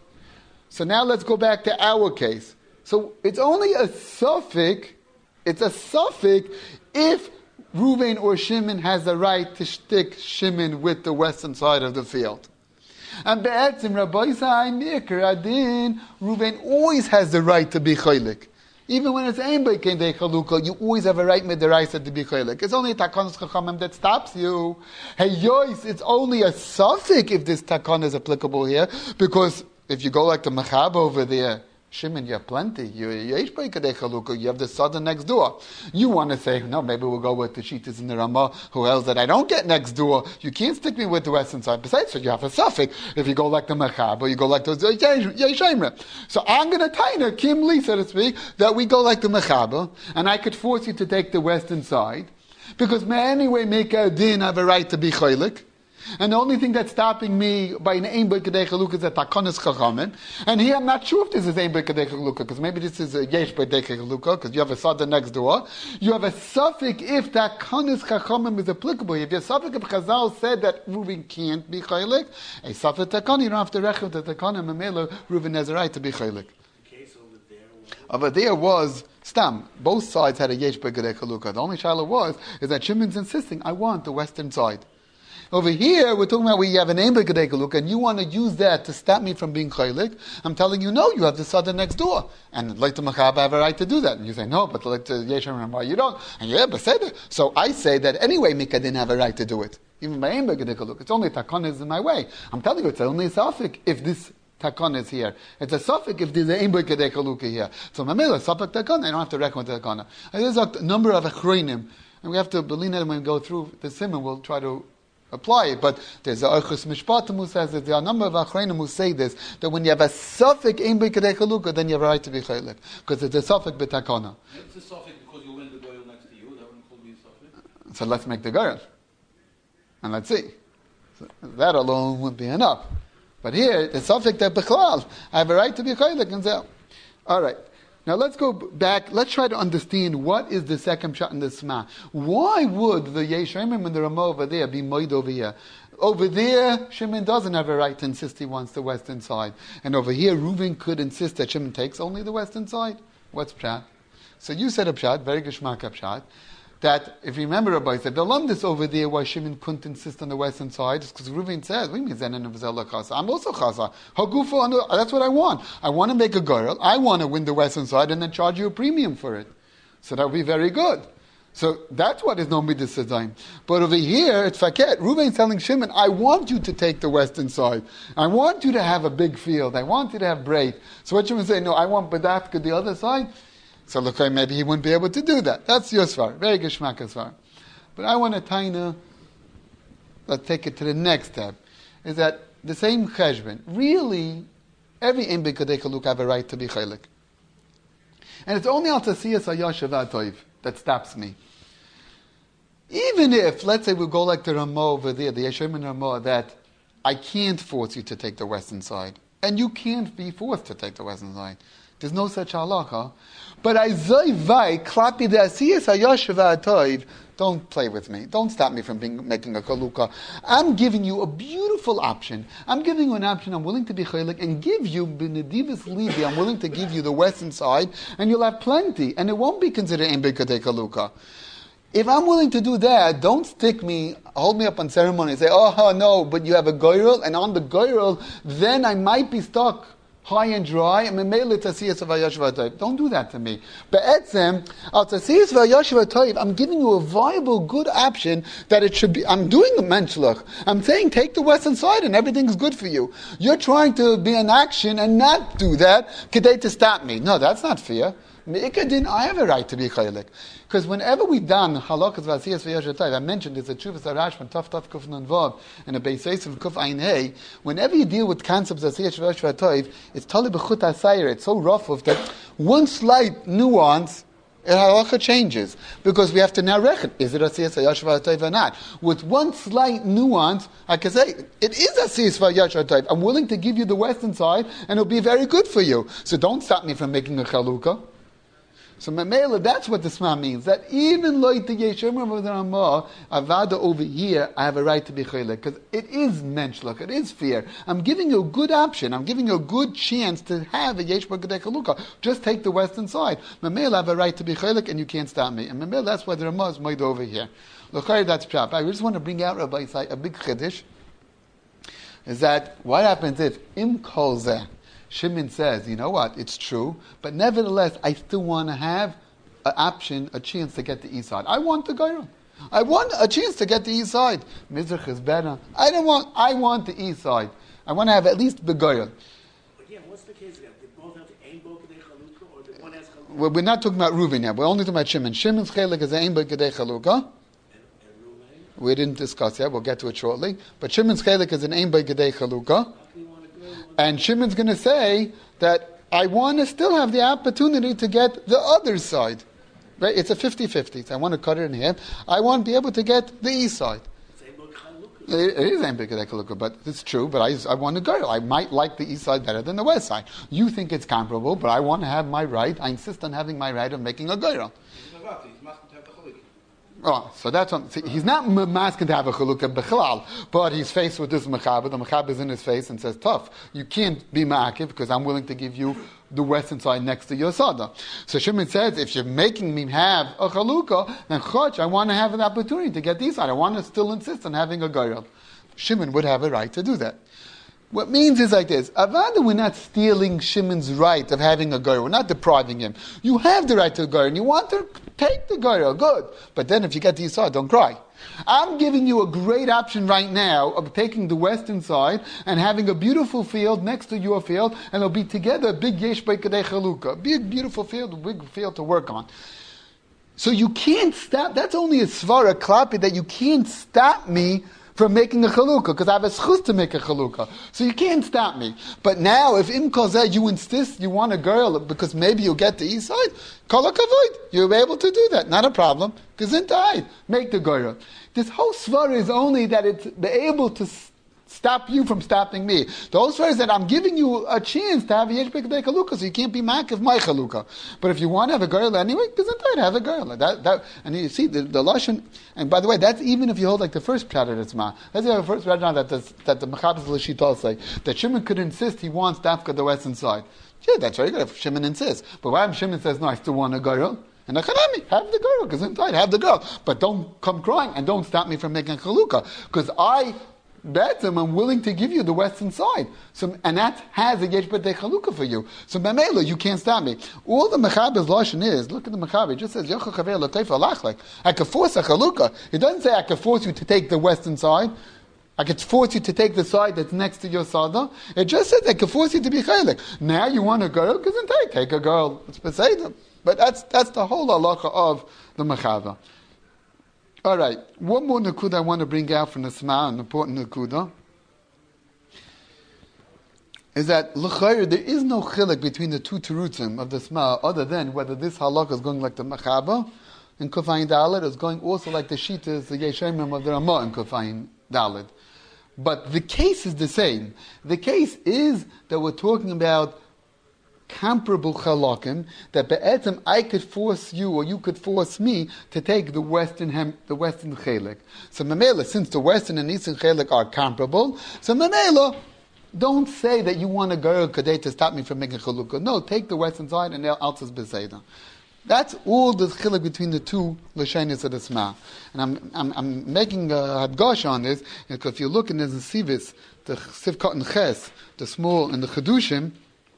So now let's go back to our case. So it's only a suffix, it's a suffix if Reuben or Shimon has the right to stick Shimon with the western side of the field. And be'etzim Rabbi Yisai Mikra Adin, Reuven always has the right to be chaylik. Even when it's ein by kedei chalukah, you always have a right midaraisa to be chaylik. It's only a takanas chachamim that stops you. Hey yois, it's only a suffix if this takan is applicable here, because if you go like the Machab over there, Shimon, you have plenty. You, you have the southern next door. You want to say, no, maybe we'll go with the Shitas in the Ramah, who else that I don't get next door. You can't stick me with the western side. Besides, so you have a suffix. If you go like the Machab, or you go like those Yeshayimra. So I'm going to taina, Kim Lee, so to speak, that we go like the Machab, and I could force you to take the western side, because may anyway make a din have a right to be chaylik. And the only thing that's stopping me by an ein by kadei chalukah is a takanas chachamim. And here I'm not sure if this is ein by kadei chalukah, because maybe this is a yesh by kadei chalukah, because you have a sada next door. You have a suffix if takanas chachamim is applicable. If your suffix of Chazal said that Reuven can't be chaylik, a suffix takan, you don't have to reckon with the takan, and Mamela, Reuven has a right to be chaylik. Over there was stam. Both sides had a yesh b'gadei chalukah. The only shaila was is that Shimon's insisting, I want the western side. Over here, we're talking about where you have an aim b'gadei chalukah, and you want to use that to stop me from being chaylik. I'm telling you, no, you have the southern next door, and like the machab, I have a right to do that. And you say, no, but like the yesh Ramah, you don't. And yeah, but say that. So I say that anyway, Mika didn't have a right to do it. Even by aim b'gadei chalukah, it's only takon is in my way. I'm telling you, it's only a suffix if this takon is here. It's a suffix if there's an aim b'gadei chalukah here. So mamela suffix takon, I don't have to reckon with the takon. There's a number of achronim, and we have to believe that when we go through the simon, we'll try to apply it, but there's a Orchus Mishpatim who says that there are a number of Achreinim who say this, that when you have a suffix in B'kedei Chalukah, then you have a right to be Chaylik, because it's a suffix b'takona. It's a suffix because you win the goyal next to you, that wouldn't call me a suffix. So let's make the goyal, and let's see. So that alone wouldn't be enough. But here, the suffix that B'chlal, I have a right to be Chaylik, and so, all right. Now let's go back, let's try to understand what is the second shot in the Sma. Why would the Yeshemim and the Ramah over there be moed over here? Over there, Shimon doesn't have a right to insist he wants the western side. And over here, Reuven could insist that Shimon takes only the western side. What's pshat? So you said a pshat, very geshmak pshat, that if you remember Rabbi said, the lumdis over there why Shimon couldn't insist on the western side is because Reuven says, we mean Zenan of chasa. I'm also chasa. Hagufa, that's what I want. I want to make a girl. I want to win the western side and then charge you a premium for it. So that would be very good. So that's what is known with this design. But over here, it's faket. Reuven's telling Shimon, I want you to take the western side. I want you to have a big field. I want you to have braid. So what Shimon say? No, I want Badafka the other side. So look, maybe he wouldn't be able to do that. That's your svar. Very geshmak svar. But I want to taina, let's take it to the next step, is that the same cheshbon, really, every im b'kadei chalukah have a right to be chaylik. And it's only al tasiyas hayashav ha'toiv that stops me. Even if, let's say we go like the Ramah over there, the Yeshayim and Ramah, that I can't force you to take the western side. And you can't be forced to take the western side. There's no such halacha. But I zayvai klapi de asiyas hayashav ha'toiv. Don't play with me. Don't stop me from being, making a kaluka. I'm giving you a beautiful option. I'm giving you an option. I'm willing to be chaylik and give you b'nedivus libi. I'm willing to give you the western side, and you'll have plenty, and it won't be considered ein b'kadei kaluka. If I'm willing to do that, don't stick me, hold me up on ceremony and say, oh, no, but you have a goyrel, and on the goyrel, then I might be stuck high and dry, and memele tasiyas v'yashiv ha'toiv. Don't do that to me. Be'etzem, al tasiyas v'yashiv ha'toiv, I'm giving you a viable, good option that it should be. I'm doing a menschlich. I'm saying take the western side and everything's good for you. You're trying to be in action and not do that, kedei to stop me. No, that's not fair. Me'ikadin, I have a right to be chaylik. Because whenever we done halakas v'asiyas v'yashiv ha'toiv, I mentioned this at Shuvas Arashman, Taf Taf Kuf Nun Vav, and a Beis Yosef Kuf Ein Hey. Whenever you deal with concepts of asiyas v'yashiv ha'toiv, it's tali b'chut ha'sayir. It's so rough of that one slight nuance, halacha changes because we have to now reckon, is it asiyas v'yashiv ha'toiv or not? With one slight nuance, I can say, it is asiyas v'yashiv ha'toiv. I'm willing to give you the western side, and it'll be very good for you. So don't stop me from making a chalukah. So Mamela, that's what the Sma means. That even like the Yeshemim of the Ramah, Avada over here, I have a right to be chaylik. Because it is menschlich, it is fair. I'm giving you a good option. I'm giving you a good chance to have a Yesh B'Kedei Chalukah. Just take the western side. Mamela, I have a right to be chaylik, and you can't stop me. And Mamela, that's why the Ramah is made over here. Look, that's pshat. I just want to bring out, Rabbi Isai, a big chiddush. Is that, what happens if, im kol zeh, Shimon says, you know what, it's true, but nevertheless, I still want to have an option, a chance to get the east side. I want the Goyim. I want a chance to get the east side. Mizrach is better. I don't want, I want the east side. I want to have at least the Goyim. Again, what's the case again? They both have the Ein Bo Kedei Chalukah, or the one has Chalukah? Well, we're not talking about Reuven yet. We're only talking about Shimon. Shimon's chelik is Ein Bo Kedei Chalukah. We didn't discuss yet. We'll get to it shortly. But Shimon's chelik is an Ein Bo Kedei Chalukah. And Shimon's going to say that I want to still have the opportunity to get the other side. Right? It's a fifty-fifty. So I want to cut it in half. I want to be able to get the east side. It is Ein B'Kedei Chalukah, but it's true. But I, I want to go. I might like the east side better than the west side. You think it's comparable, but I want to have my right. I insist on having my right of making a goyra. Oh, so that's what, see, he's not masking to have a chalukah bechlal, but he's faced with this mechaber. The mechaber is in his face and says, tough, you can't be ma'akiv because I'm willing to give you the western side next to your sada. So Shimon says, if you're making me have a chalukah, then chotch, I want to have an opportunity to get these side. I want to still insist on having a goyal. Shimon would have a right to do that. What means is like this. Avada, we're not stealing Shimon's right of having a goyal. We're not depriving him. You have the right to a goyal, and you want to take the goyal. Good. But then if you get the Yisrael, don't cry. I'm giving you a great option right now of taking the western side and having a beautiful field next to your field, and it'll be together a big yesh b'kadei chalukah. A big, beautiful field, a big field to work on. So you can't stop. That's only a svara klapi that you can't stop me from making a chalukah, because I have a schus to make a chalukah. So you can't stop me. But now, if im kozeh, you insist you want a girl, because maybe you'll get the east side, kol hakavod, you'll be able to do that. Not a problem. Gesundheit, make the girl. This whole svara is only that it's able to stop you from stopping me. The whole story is that I'm giving you a chance to have a yesh b'kadei chalukah, so you can't be ma'akiv my chalukah. But if you want to have a girl anyway, gesundheit, have a girl. That, that, and you see, the, the lashon, and by the way, that's even if you hold like the first pshat of Tzma. Let's say the first pshat that the, that the Mechaber L'shita say, that Shimon could insist he wants dafka the western side. Yeah, that's very good if Shimon insists. But why if Shimon says, no, I still want a girl? And the Chanami, have the girl, gesundheit, have the girl. But don't come crying and don't stop me from making a chalukah. Because I, Betzim, I'm willing to give you the western side. So, and that has a yesh b'kadei chalukah for you. So Mamela, you can't stop me. All the Mechaber's lashon is, look at the Mechaber, it just says, Yochel chaver l'teifa lachlek. I could force a chalukah. It doesn't say I could force you to take the western side. I could force you to take the side that's next to your sada. It just says I could force you to be chaylik. Now you want a girl, because then take, take a girl. It's beseder. But that's that's the whole halacha of the Mechaber. All right, one more nakuda I want to bring out from the Sma, an important nakuda, is that l'chayr, there is no chilek between the two terutzim of the Sma, other than whether this halakha is going like the Mechaber in Kufayin Dalet, or is going also like the Shitas, the Yeshemim of the Ramah in Kufayin Dalet. But the case is the same. The case is that we're talking about comparable chalakim, that be'etzem I could force you or you could force me to take the western hem, the western chelik. So Mamela, since the western and eastern chelik are comparable, so Mamela, don't say that you want a girl kadei to stop me from making chalukah. No, take the western side and they'll altas beseda. That's all the chilik between the two l'shainis of the Sma. And I'm, I'm, I'm making a hadgash on this, because if you look in the Sivis, the Sivkot and Ches, the small and the Chedushim,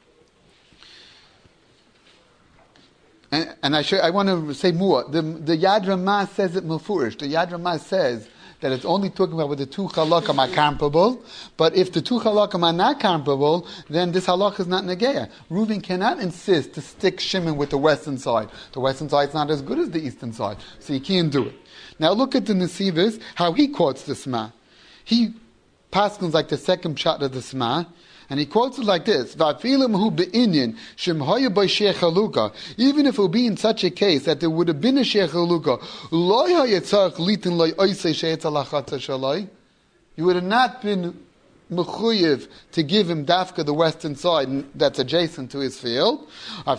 And, and I, show, I want to say more. The, the Yad Ramah says it mufurish. The Yad Ramah says that it's only talking about where the two halakim are comparable. But if the two halakim are not comparable, then this halakha is not negeya. Reuven cannot insist to stick Shimon with the western side. The western side is not as good as the eastern side, so he can't do it. Now look at the Nesivis, how he quotes the Sma. He paskins like the second shot of the Sma. And he quotes it like this: even if it would be in such a case that there would have been a sheikh haluka, you would have not been mechuyev to give him dafka the western side that's adjacent to his field. You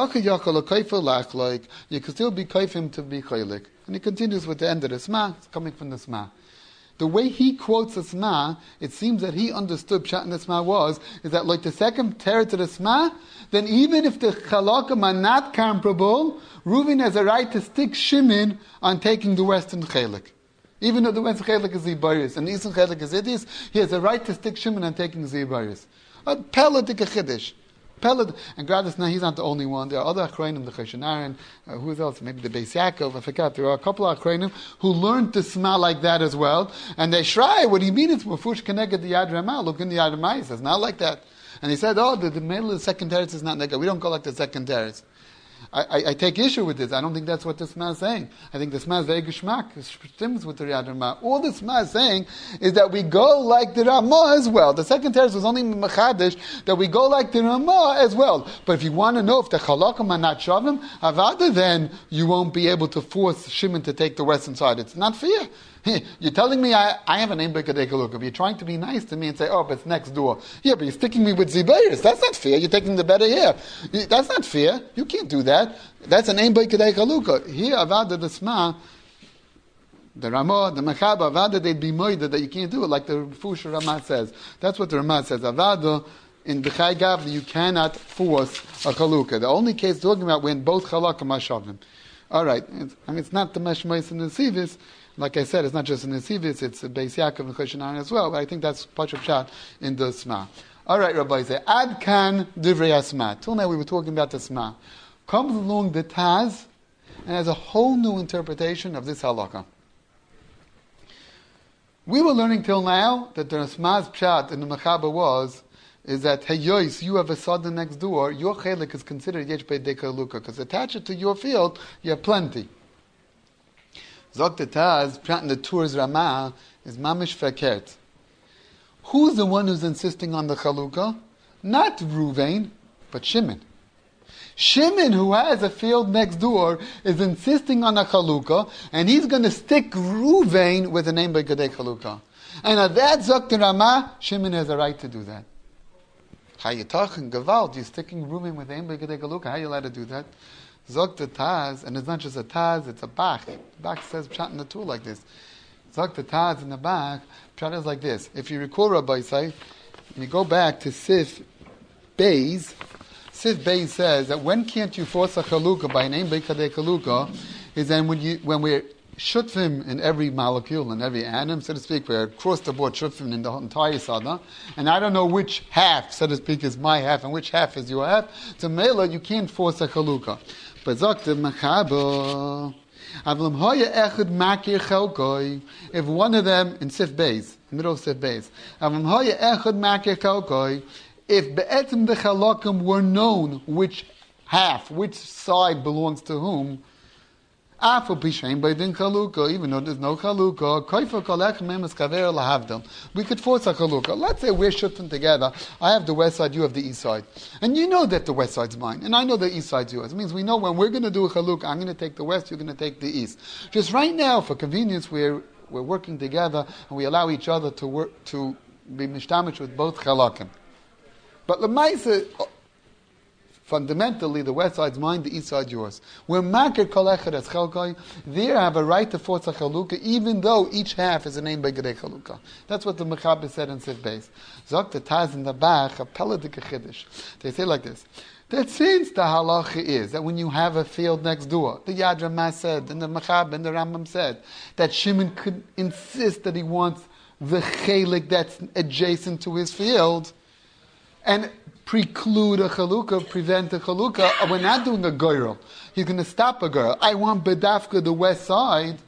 could still be kaif him to be chaylik. And he continues with the end of the Sma. It's coming from the Sma. The way he quotes the Sma, it seems that he understood Pshat in the Sma was, is that like the second teretz to the Sma, then even if the chalakim are not comparable, Reuven has a right to stick Shimon on taking the western chelik. Even though the western chelik is Zibayris and the eastern chelik is Idis, he has a right to stick Shimon on taking Zibayris. A peladik a chiddush. Peled, and Gradus, now he's not the only one. There are other Achreinim, the Cheshonarim, uh, who else? Maybe the Beis Yaakov, I forgot. There are a couple of Achreinim who learned to smell like that as well. And they shrai, what do you mean it's Mafush connected the Yad Ramah? Look in the Yad Ramah, he says, not like that. And he said, oh, the, the middle of the second teretz is not nega. We don't go like the second teretz. I, I, I take issue with this. I don't think that's what the Sma is saying. I think the Sma is very geschmack. It stems with the Yad Ramah. All the Sma is saying is that we go like the Ramah as well. The second teretz was only Mechadish, that we go like the Ramah as well. But if you want to know if the Chalakim are not Shavim, Avada, then you won't be able to force Shimon to take the western side. It's not fair. You're telling me I, I have an aim b'kadei chalukah. You're trying to be nice to me and say, oh, but it's next door. Yeah, but you're sticking me with Zibayris. That's not fair. You're taking the better here. That's not fair. You can't do that. That's an aim b'kadei chalukah. Here, Avada the Sma, The Ramah, the Mechaba, Avada, they'd be moida that you can't do it, like the Fusha Ramah says. That's what the Ramah says. Avada, in B'chai Gavli, you cannot force a chalukah. The only case talking about when both chalakim are shavim. All right, it's, I mean, it's not the Meshmais and the Sivis. Like I said, it's not just in the Sivis, it's a Beis Yaakov and Choshen Aaron as well, but I think that's Pachuk Pshat in the Sma. All right, Rabbi say, Ad kan divrei asma. Till now we were talking about the Sma. Comes along the Taz and has a whole new interpretation of this halakha. We were learning till now that the Sma's Pshat in the Mechaba was is that, hey, Yois, you have a sudden next door, your chelik is considered Yesh Beit Deka Luka, because attached to your field, you have plenty. Zok the Taz, Pshat in the Tours Ramah, is Mamish Fekert. Who's the one who's insisting on the Chalukah? Not Ruvain, but Shimon. Shimon, who has a field next door, is insisting on a Chalukah, and he's going to stick Ruvain with the name by Gedei Chalukah. And at that Zok the Ramah, Shimon has a right to do that. How you talking Gavald? You're sticking Ruvain with the name by Gedei Chalukah. How are you allowed to do that? Zok the Taz, and it's not just a Taz, it's a Bach. Bach says Pshat in the tool like this. Zok the Taz in the Bach, Pshat is like this. If you recall Rabbi Say, and you go back to Sif Beis, Sif Beis says that when can't you force a Chalukah by name by Gedei Chalukah, is then when you when we're shutfim in every molecule, in every atom, so to speak, we're across the board shutfim in the entire sada, and I don't know which half, so to speak, is my half and which half is your half. So Mela, you can't force a Chalukah. But Zakta Mechaba, Avlam Hoya Echad Makir Chalkoi, if one of them, in Sif Beis, middle of Sif Beis, Avlam Hoya Echad Makir Chalkoi, if Be'etim the Chalakim were known which half, which side belongs to whom, Afal Pishain by Din Chalukah, even though there's no Chalukah, Koifa Kolech Memes Kaver Lahavdel. We could force a Chalukah. Let's say we're shooting together. I have the west side, you have the east side. And you know that the west side's mine, and I know the east side's yours. It means we know when we're going to do a Chalukah, I'm going to take the west, you're going to take the east. Just right now, for convenience, we're we're working together, and we allow each other to work to be mishtamish with both Chalakim. But Lemaisa, fundamentally, the west side's mine, the east side yours. We're makir kol echad as chalkai. There I have a right to force a chalukah, even though each half is a name by Gedei Chalukah. That's what the Mechaber said in Sif Beis. Zok the Taz in the Bach, a peladik chiddush. They say like this: that since the halacha is that when you have a field next door, the Yad Ramah said, and the Mechaber and the Rambam said, that Shimon could insist that he wants the chelik that's adjacent to his field, and preclude a chalukah, prevent a chalukah. We're not doing a goyrel. He's going to stop a girl. I want bedafka the west side.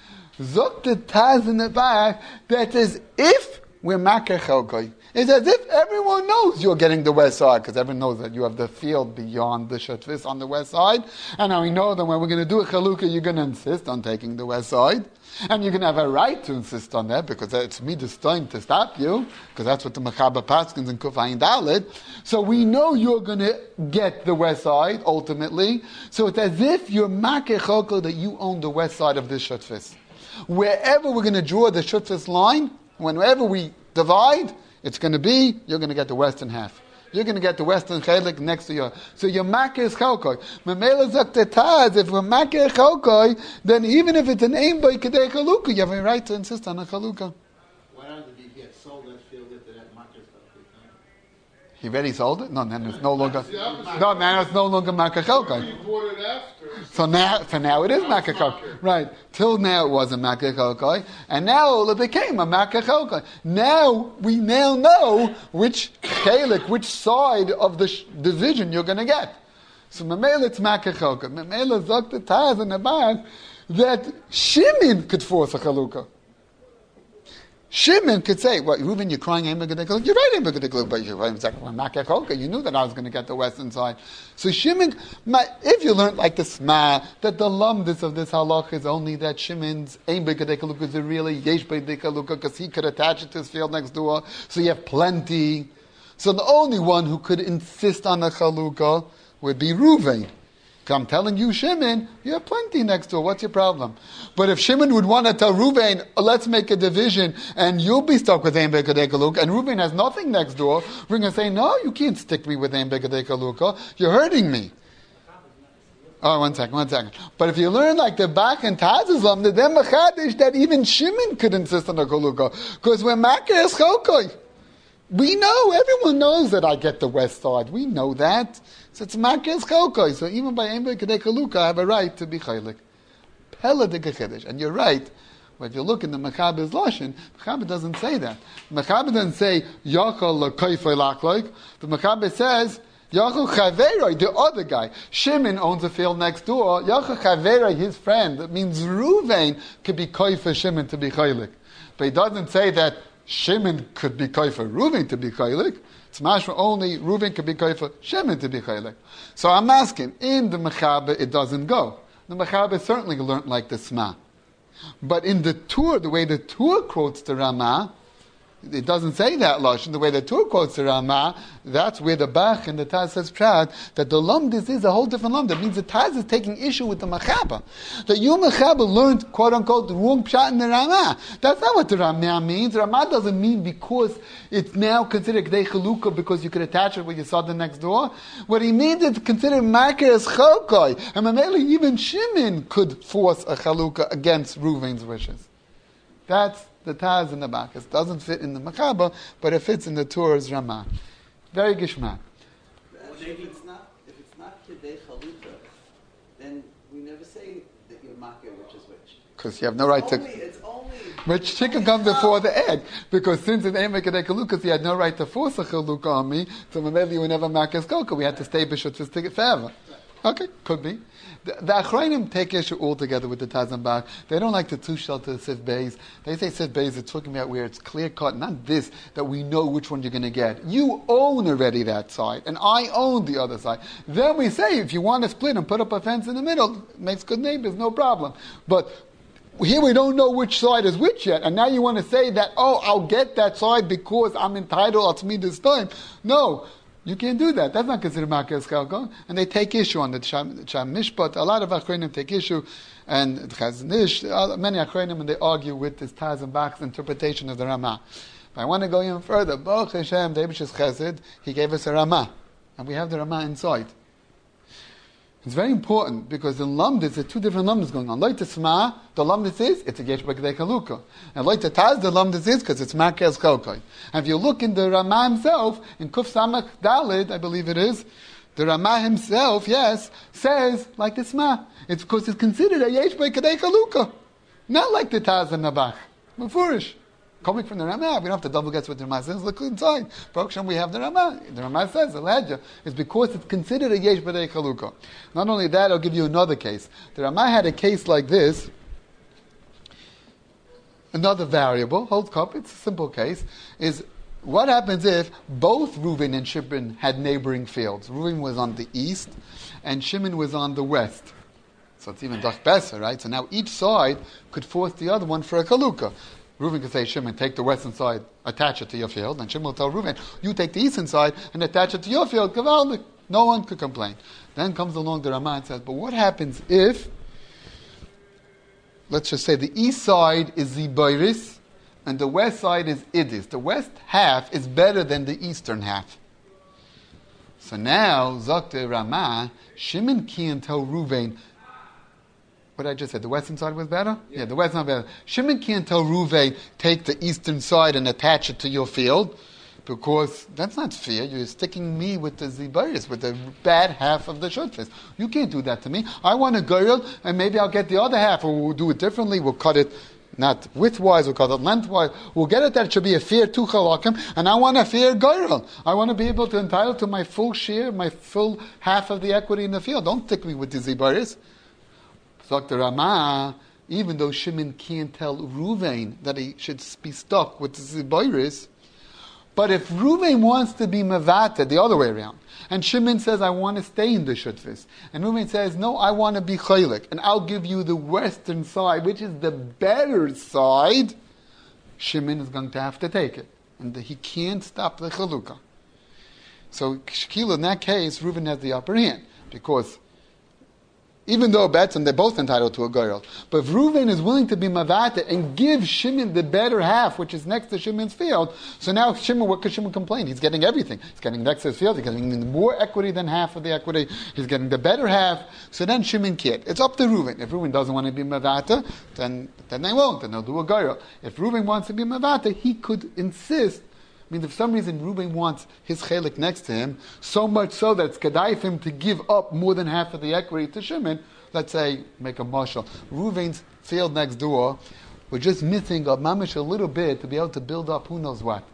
Zok the Taz in the back. That is if we're makar chalkai. It's as if everyone knows you're getting the west side, because everyone knows that you have the field beyond the shatvis on the west side. And now we know that when we're going to do a chalukah, you're going to insist on taking the west side. And you're going to have a right to insist on that, because it's me this time to stop you, because that's what the Mechaber Paskins and Kufayin Dalit. So we know you're going to get the west side, ultimately. So it's as if you're makar chalkai, that you own the west side of this shatvis. Wherever we're going to draw the shatvis line, whenever we divide, it's going to be, you're going to get the western half. You're going to get the western chelik next to you. So your makir is chalkoi. Memela zok tetaz, if we're makir chalkoi, then even if it's an aim by Gedei Chalukah, you have a right to insist on a chalukah. Why don't he get sold that field if that makir stuff? He already sold it? No, then it's no longer, no, now it's no longer makir chalkoi. You bought it after. So now, for now it is makir chalkoi. Right. Till now it wasn't makir chalkoi, and now it became a makir chalkoi. Now, we now know which chelik, which side of the sh- division you're going to get. So Memela it's makir chalkoi. Memela zok the Taz in the back that Shimon could force a chalukah. Shimon could say, "What, Reuben, you're crying, you're right, but you're makir chalkoi. You knew that I was going to get the western side." So Shimon, if you learned like the Sma, that the lumdus of this halach is only that Shimon's aim by Gedei Chalukah is really yesh by Gedei Chalukah, because he could attach it to his field next door, so you have plenty. So the only one who could insist on a chalukah would be Reuven. I'm telling you, Shimon, you have plenty next door. What's your problem? But if Shimon would want to tell Reuven, let's make a division, and you'll be stuck with Ein Begedei Chalukah, and Reuven has nothing next door, we're going to say, no, you can't stick me with Ein Begedei Chalukah. You're hurting me. Oh, one second, one second. But if you learn like the Bach and Taz is lamda, then machadish that even Shimon could insist on a chalukah. Because when Makir is chalkoi, we know, everyone knows that I get the west side. We know that. So it's Makir is chalkoi. So even by Ember Kedei Chalukah, I have a right to be chaylik. Pella de Gechedesh. And you're right. But if you look in the Mechaber's Lashon, Mechaber doesn't say that. Mechaber doesn't say, Yachal l'koifei lachloik. The Mechaber says, Yachal Chaveroi, the other guy. Shimon owns a field next door. Yachal Chaveroi, his friend. That means Ruvain could be koifer Shimon to be chaylik. But he doesn't say that Shimon could be koifer Ruvain to be chaylik. It's mashma only Ruvain could be koifer Shimon to be chaylik. So I'm asking, in the Mechaber it doesn't go. The Mechaber certainly learned like the Sma. But in the Tur, the way the Tur quotes the Ramah, it doesn't say that Lashon. The way the Tur quotes the Ramah, that's where the Bach and the Taz says proud that the Lumdis is a whole different Lumd. That means the Taz is taking issue with the Mechaber. That you Mechaber learned, quote unquote, the wrong pshat in the Ramah. That's not what the Ramah means. The Ramah doesn't mean because it's now considered Kedei Chalukah because you could attach it with your son next door. What he means is considered Makir as Chalkoi. And Mameli, even Shimon could force a Chalukah against Ruvain's wishes. That's the Taz in the Bach. It doesn't fit in the Mechaber, but it fits in the Tur's Ramah. Very gishmak. If it's not, if it's not Kedei Chalukah, then we never say that you're Makir, which is which. Because you have no right it's to... Only, it's only... Which chicken comes before the egg. Because since it ain't Kedei Chalukah, he had no right to force a Chalukah on me, so maybe we never Makir Skoka. We had to stay Bishop to stick it forever. Okay, could be. The, the Achrayim take issue altogether with the Taz and Bach. They don't like the two shell to the Sif Beis. They say Sif Beis is talking about where it's clear cut, not this, that we know which one you're going to get. You own already that side, and I own the other side. Then we say, if you want to split and put up a fence in the middle, it makes good neighbors, no problem. But here we don't know which side is which yet, and now you want to say that, oh, I'll get that side because I'm entitled to me this time. No. You can't do that. That's not considered Makir Chalkoi. And they take issue on the Sham Mishpat. A lot of Achronim take issue, and Chaznish, many Achronim, and they argue with this Taz and Bach's interpretation of the Ramah. But I want to go even further. Baruch Hashem, David Chesed, he gave us a Ramah. And we have the Ramah inside. It's very important because in Lamdis, there are two different Lamdis going on. Like the Sma, the Lamdis is, it's a Yesh B'Kedei Chalukah. And like the Taz, the Lamdis is because it's Makir Chalkoi. And if you look in the Ramah himself, in Kuf Samach Dalid, I believe it is, the Ramah himself, yes, says like the Sma. It's because it's considered a Yesh B'Kedei Chalukah. Not like the Taz and the Bach. Mefurish. Coming from the Ramah, we don't have to double guess what the Ramah says. Look inside. Baruch Hashem, we have the Ramah. The Ramah says, the Ledger, is because it's considered a Yesh B'Kedei Chalukah. Not only that, I'll give you another case. The Ramah had a case like this. Another variable, hold cup, it's a simple case, is what happens if both Reuven and Shimon had neighboring fields? Reuven was on the east, and Shimon was on the west. So it's even Dach Besser, right? So now each side could force the other one for a Chalukah. Reuven could say, Shimon, take the western side, attach it to your field. And Shimon will tell Reuven, you take the eastern side and attach it to your field. Gavaldik. No one could complain. Then comes along the Ramah and says, but what happens if, let's just say the east side is Zibayris and the west side is Idis. The west half is better than the eastern half. So now, Zakte Ramah, Shimon can't tell Reuven, what I just said, the western side was better? Yeah, yeah the western side better. Shimon can't tell Reuven, take the eastern side and attach it to your field, because that's not fair. You're sticking me with the Zibayris, with the bad half of the Shutfis. You can't do that to me. I want a girl, and maybe I'll get the other half, or we'll do it differently. We'll cut it not widthwise, we'll cut it lengthwise. We'll get it that it should be a fair two chalakim, and I want a fair girl. I want to be able to entitle to my full share, my full half of the equity in the field. Don't stick me with the Zibayris. Doctor Ramah, even though Shimon can't tell Reuven that he should be stuck with the Zibayris, but if Reuven wants to be Mavata, the other way around, and Shimon says, I want to stay in the Shutfis, and Reuven says, no, I want to be Chaylik, and I'll give you the western side, which is the better side, Shimon is going to have to take it. And he can't stop the Chalukah. So, Shekila, in that case, Reuven has the upper hand, because Even though Betzim, they're both entitled to a goyal. But if Reuven is willing to be mavata and give Shimon the better half, which is next to Shimon's field, so now Shimon, what could Shimon complain? He's getting everything. He's getting next to his field. He's getting more equity than half of the equity. He's getting the better half. So then Shimon can't. It's up to Reuven. If Reuven doesn't want to be mavata, then, then they won't. Then they'll do a goyal. If Reuven wants to be mavata, he could insist. I mean, if for some reason Reuven wants his chelik next to him, so much so that it's kedai for him to give up more than half of the equity to Shimon, let's say, make a mashal. Reuven's field next door, we're just missing a mamish a little bit to be able to build up who knows what.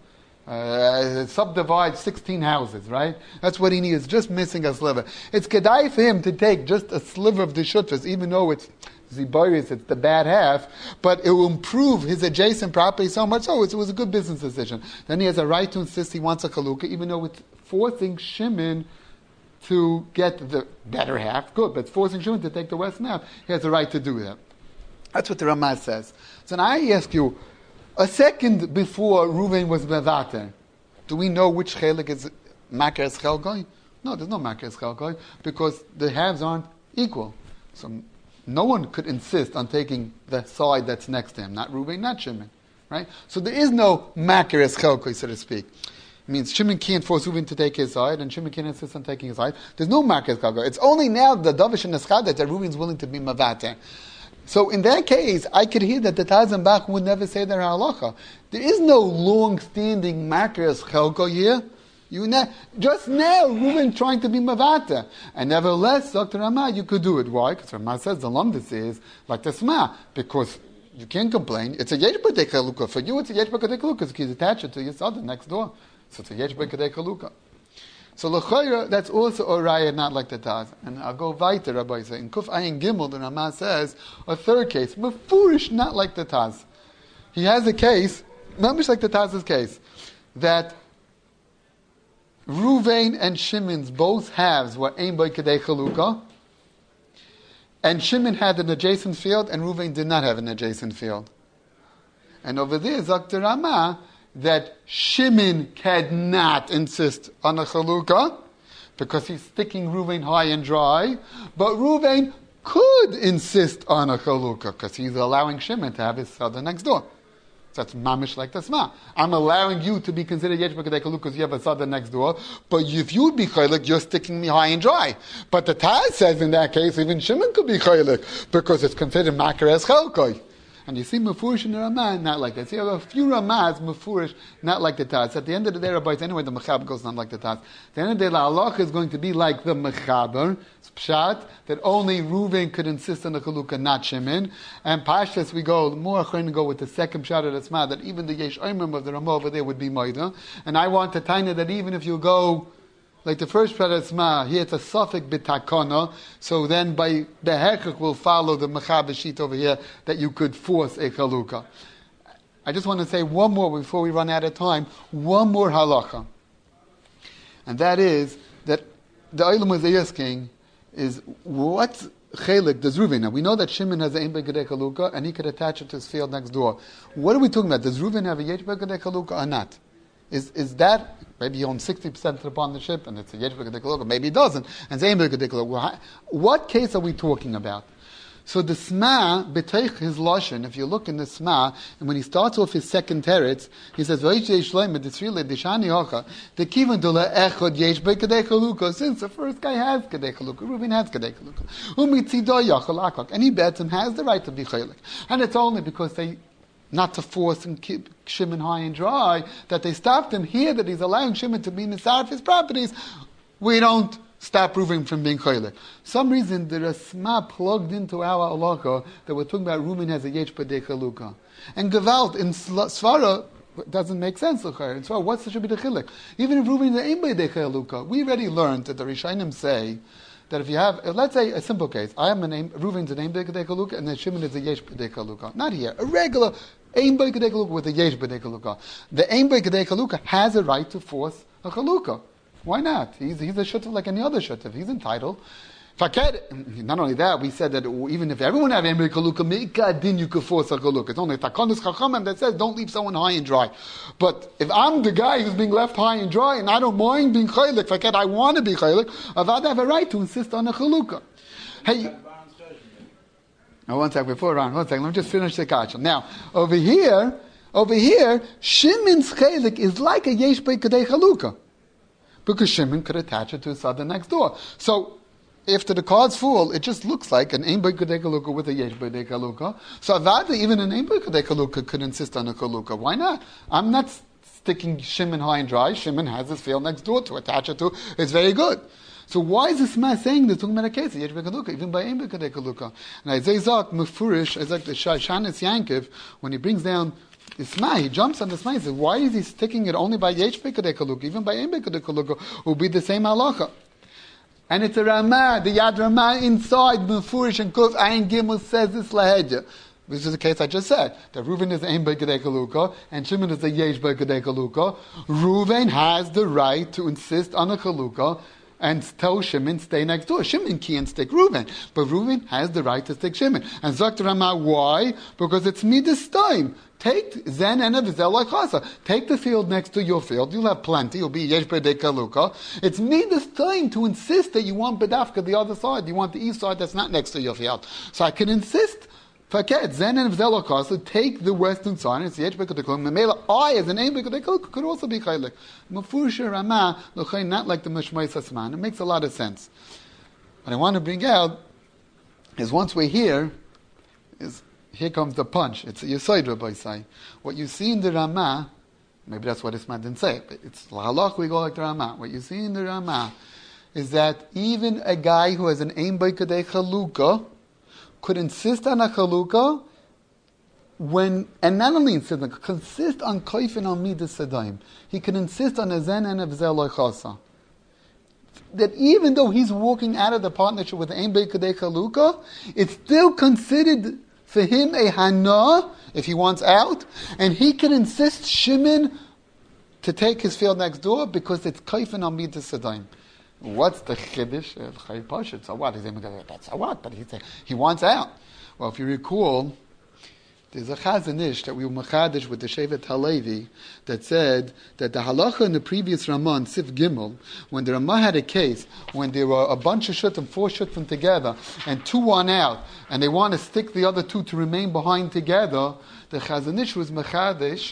Uh, subdivide sixteen houses, right? That's what he needs, just missing a sliver. It's kedai for him to take just a sliver of the shutras, even though it's Zibaris, it's the bad half, but it will improve his adjacent property so much so it was a good business decision. Then he has a right to insist he wants a chalukah, even though it's forcing Shimon to get the better half. Good, but it's forcing Shimon to take the west half. He has a right to do that. That's what the Ramaz says. So now I ask you, a second before Reuven was Mevater, do we know which chelik is Maker es Chelgoi? No, there's no Maker es Chelgoi, because the halves aren't equal. So no one could insist on taking the side that's next to him, not Reuven, not Shimon, right? So there is no Maker es Chelgoi, so to speak. It means Shimon can't force Reuven to take his side, and Shimon can't insist on taking his side. There's no Maker es Chelgoi. It's only now the Davish and Eschad that Reuven's willing to be Mevater. So in that case, I could hear that the Taz and Bach would never say their halacha. There is no long-standing Maker es Chelgoi here. You ne- just now, Reuven trying to be mavata. And nevertheless, Doctor Ramah, you could do it. Why? Because Ramah says the lumdis is like the sma. Because you can't complain. It's a yesh b'dei chalukah. For you, it's a yesh b'dei chalukah. Because you can attach it to your son next door. So it's a yesh b'dei chalukah. So l'chayra, that's also a raya not like the Taz. And I'll go weiter, Rabbi say. In Kuf Ayin Gimel, the Ramah says, a third case, mefurish not like the Taz. He has a case, not much like the Taz's case, that Reuven and Shimon's both halves were ein by kedei chalukah, and Shimon had an adjacent field, and Reuven did not have an adjacent field. And over there, Zakter Ramah, that Shimon cannot insist on a chalukah, because he's sticking Reuven high and dry, but Reuven could insist on a chalukah, because he's allowing Shimon to have his father next door. That's mamish like the sma. I'm allowing you to be considered yesh b'kedei chalukah because you have a sada next door, but if you'd be chaylik, you're sticking me high and dry. But the Taz says in that case, even Shimon could be chaylik because it's considered maker es chalkoi. And you see Mefurish in the Ramah, not like that. See, you have a few Ramahs, Mefurish, not like the Taz. At the end of the day, Rabbi, anyway, the Mechaber goes not like the Taz. At the end of the day, the halacha is going to be like the Mechaber. It's pshat, that only Reuven could insist on the Chalukah, not Shimon. And Pashtas, we go, more going to go with the second pshat of the Tzma, that even the Yesh Oimrim of the Ramah over there would be Maida. And I want to tell you that even if you go like the first Prat here it's a suffix bitakona, so then by the hechach will follow the mechaber sheet over here that you could force a chalukah. I just want to say one more before we run out of time, one more halacha. And that is that the Olam was asking is what chelik does Reuven? Now we know that Shimon has an ein b'kedei chalukah and he could attach it to his field next door. What are we talking about? Does Reuven have a yesh b'kedei chalukah or not? Is is that maybe he owns sixty percent of the partnership and it's a yesh b'kedei chalukah? Maybe he doesn't. And it's ein b'kedei chalukah. What case are we talking about? So the Sma, b'teich his lashon, if you look in the Sma, and when he starts off his second teretz, he says, V'yish shleim d'tzvile d'shani hocha, the kivan to le'echod yesh b'kedei chalukah, since the first guy has kedei chalukah, Reuven has kedei chalukah, u'mitzido yachal akak, and he bets him has the right to be chaylik. And it's only because they not to force and keep Shimon high and dry, that they stopped him here, that he's allowing Shimon to be nisar of his properties. We don't stop Reuven from being chaylik. Some reason the Rasma plugged into our halacha that we're talking about Reuven has a yesh b'dei chalukah. And Gevalt in Svara doesn't make sense. In Svara, what's the should be the chiluk? Even if Reuven is ein b'dei chalukah, we already learned that the Rishonim say that if you have, let's say a simple case, I am a name, Reuven's an ein b'kedei chalukah, and then Shimon is a yesh b'dei chalukah. Not here. A regular ein b'kedei chalukah with a yesh b'dei chalukah. The ein b'kedei chalukah has a right to force a chalukah. Why not? He's he's a shutav like any other shutav. He's entitled. Faked, not only that, we said that even if everyone had ein b'kedei chalukah, meika din you could force a chalukah. It's only takonus chachamim that says don't leave someone high and dry. But if I'm the guy who's being left high and dry, and I don't mind being chaylik, faked, I want to be chaylik, I'd have a right to insist on a chalukah. Hey. Now, one second, before Ron, one second, let me just finish the kasha. Now, over here, over here, Shimon's chelik is like a yesh bei kadei chalukah, because Shimon could attach it to his other next door. So, after the card's full, it just looks like an ein bei kadei chalukah with a yesh bei kadei chalukah. So, avada, even an ein bei kadei chalukah could insist on a chalukah. Why not? I'm not sticking Shimon high and dry. Shimon has his field next door to attach it to. It's very good. So why is this man saying this? Talking about a case, yesh bei chalukah, even by ein bei kadei chalukah. And Isaiah Zak mefurish, Isaac the Shanis Yankiv, when he brings down Isma, he jumps on the Isma. He says, why is he sticking it only by yesh bei kadei chalukah? Even by ein bei kadei chalukah will be the same halacha. And it's a Ramah, the Yad Ramah inside mefurish and Kuf Ayin Gimel says this lahedya. This is the case I just said. That Reuven is ein bei kadei chalukah and Shimon is a yesh bei kadei chalukah. Reuven has the right to insist on a chalukah and tell Shimon stay next door. Shimon can't stick Reuven, but Reuven has the right to stick Shimon. And Zok Ramah, why? Because it's midas time. Take Zen and Avizel like Chasa. Take the field next to your field. You'll have plenty. You'll be yesh b'dei kaluka. It's midas time to insist that you want bedafka the other side. You want the east side that's not next to your field. So I can insist. Forget Zen and Avizel like Chasa. Take the western side. It's yesh b'dei kaluka. Memela I as an ein b'dei kaluka could also be chaylik. Mefusha Ramah l'chay not like the Mishmai Sasman. It makes a lot of sense. What I want to bring out is once we're here, is here comes the punch. It's a Yesod Rabbi say. What you see in the Ramah, maybe that's what Isma didn't say, but it's Lahalach, we go like the Ramah. What you see in the Ramah is that even a guy who has an ein bei kadei chalukah could insist on a chalukah when, and not only insist, but consist on koifin on midas sedayim. He can insist on a zen and a v'zel loy chasa. That even though he's walking out of the partnership with ein bei kadei chalukah, it's still considered for him a hana if he wants out, and he can insist Shimon to take his field next door because it's kaifin on midas sedayim. What's the chiddush of Chay Pashut? So what? He's saying, that's so what? But he say he wants out. Well, if you recall, there's a Chazon Ish that we were machadish with the Shevet Halevi that said that the halacha in the previous Ramah, Sif Gimel, when the Ramah had a case, when there were a bunch of shuttim, four shuttim together, and two want out, and they want to stick the other two to remain behind together, the Chazon Ish was machadish,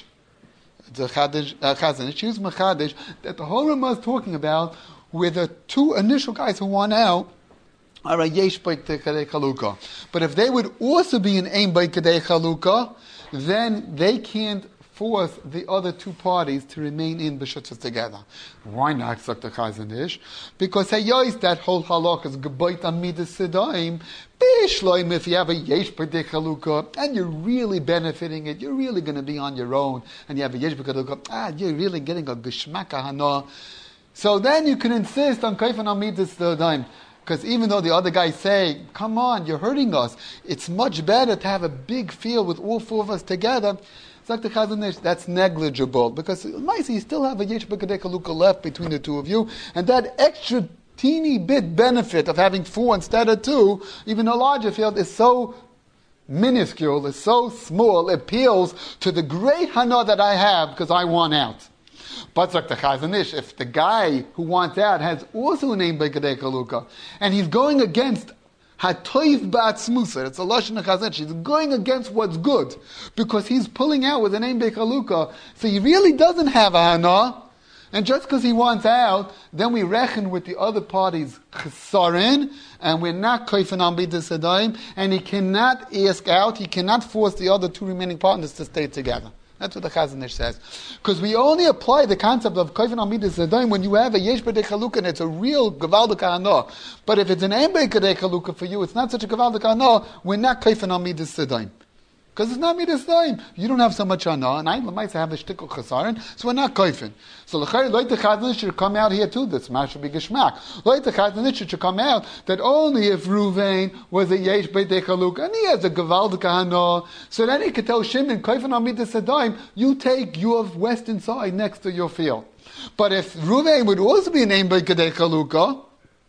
the Chazon Ish was machadish, that the whole Ramah is talking about where the two initial guys who want out are a yesh bei kadei chalukah. But if they would also be an ein bei kadei chalukah, then they can't force the other two parties to remain in b'shutzas together. Why not, Zok the Chazon Ish? Because hey, yois, that whole halach is gebayt on midas sedaim. Bishloim, if you have a yesh b'dei chalukah and you're really benefiting it, you're really going to be on your own, and you have a yesh b'dei chalukah, ah, you're really getting a geshmak hana. So then you can insist on kaifan on midas sedaim. Because even though the other guys say, come on, you're hurting us, it's much better to have a big field with all four of us together. It's like the Chazon Ish, that's negligible. Because you still have a yesh b'kadei chalukah left between the two of you, and that extra teeny bit benefit of having four instead of two, even a larger field, is so minuscule, is so small, it appeals to the great hana that I have because I want out. But like the Chazon Ish, if the guy who wants out has also an ein bei kadei chalukah, and he's going against hatoiv ba'atzmusa, it's a lashon of Chazon Ish, he's going against what's good, because he's pulling out with an ein bei chalukah, so he really doesn't have a hana, and just because he wants out, then we reckon with the other party's chesarin, and we're not koifin on midas sedaim, and he cannot ask out, he cannot force the other two remaining partners to stay together. That's what the Chazon Ish says. Because we only apply the concept of Kaifin al Midas Sedaim when you have a Yesh B'dei Chalukah and it's a real Gavaldik Hana. But if it's an Ein B'dei Chalukah for you, it's not such a Gavaldik Hana, we're not Kaifin al Midas Sedaim. Because it's not Midas Sedaim. You don't have so much Hana, and I might have a shtickle Chesaron, so we're not Kaifin. So L'chari, like the Chazon Ish should come out here too, this match should be Geshmak. Like the Chazon Ish should come out that only if Ruvain was a Yesh B'dei Chalukah, and he has a Gavaldik Hana, so then he could tell Shimon, Kaifin al Midas Sedaim, you take your western side next to your field. But if Ruvain would also be an Ein B'dei Chalukah,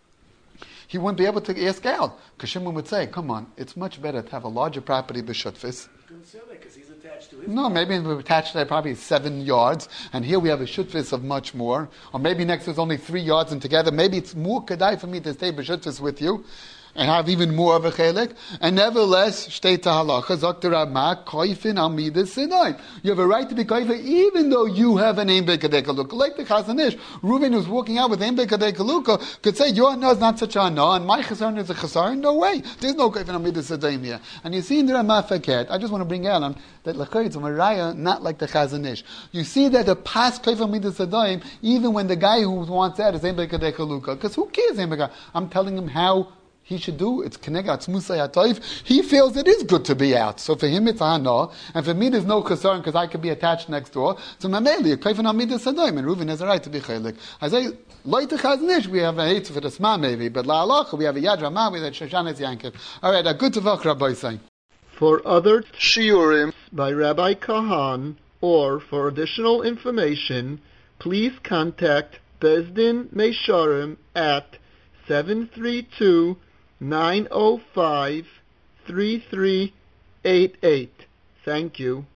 he wouldn't be able to ask out. Because Shimon would say, come on, it's much better to have a larger property b'shutfis. Because he's attached to his No, maybe we're attached to probably seven yards, and here we have a shutfis of much more. Or maybe next there's only three yards, and together maybe it's more kedai for me to stay b'shutfis with you. and have even more of a chelik, and nevertheless, shtei halacha, Zakta Rama, koifin al midas sinai. You have a right to be koifin even though you have an ein bekadei kaluka. Like the Chazon Ish, Reuven who's walking out with ein bekadei kaluka could say, your no is not such a no, and my chesaron is a chesaron. No way. There's no koifin al midas sinai here. And you see in the Rama Faket, I just want to bring out on that lachayit it's a maraya, not like the Chazon Ish. You see that the past koifin al midas sinai, even when the guy who wants that is ein bekadei kaluka, because who cares ein bekadei? I'm telling him how he should do. It's kenegat musay hatoif. He feels it is good to be out. So for him it's a hana, and for me there's no concern because I could be attached next door. So mameli, a kaifan amidas sadoim, and Reuven has a right to be chaylik. I say, like the Chazon Ish, we have a hate for the sma maybe, but la halacha we have a yad ramah with a shoshanes yankev. All right, a good tavach Rabbi say. For other shiurim by Rabbi Kahan or for additional information, please contact Bezdin Meisharim at seven three two nine oh five three three eight eight. Thank you.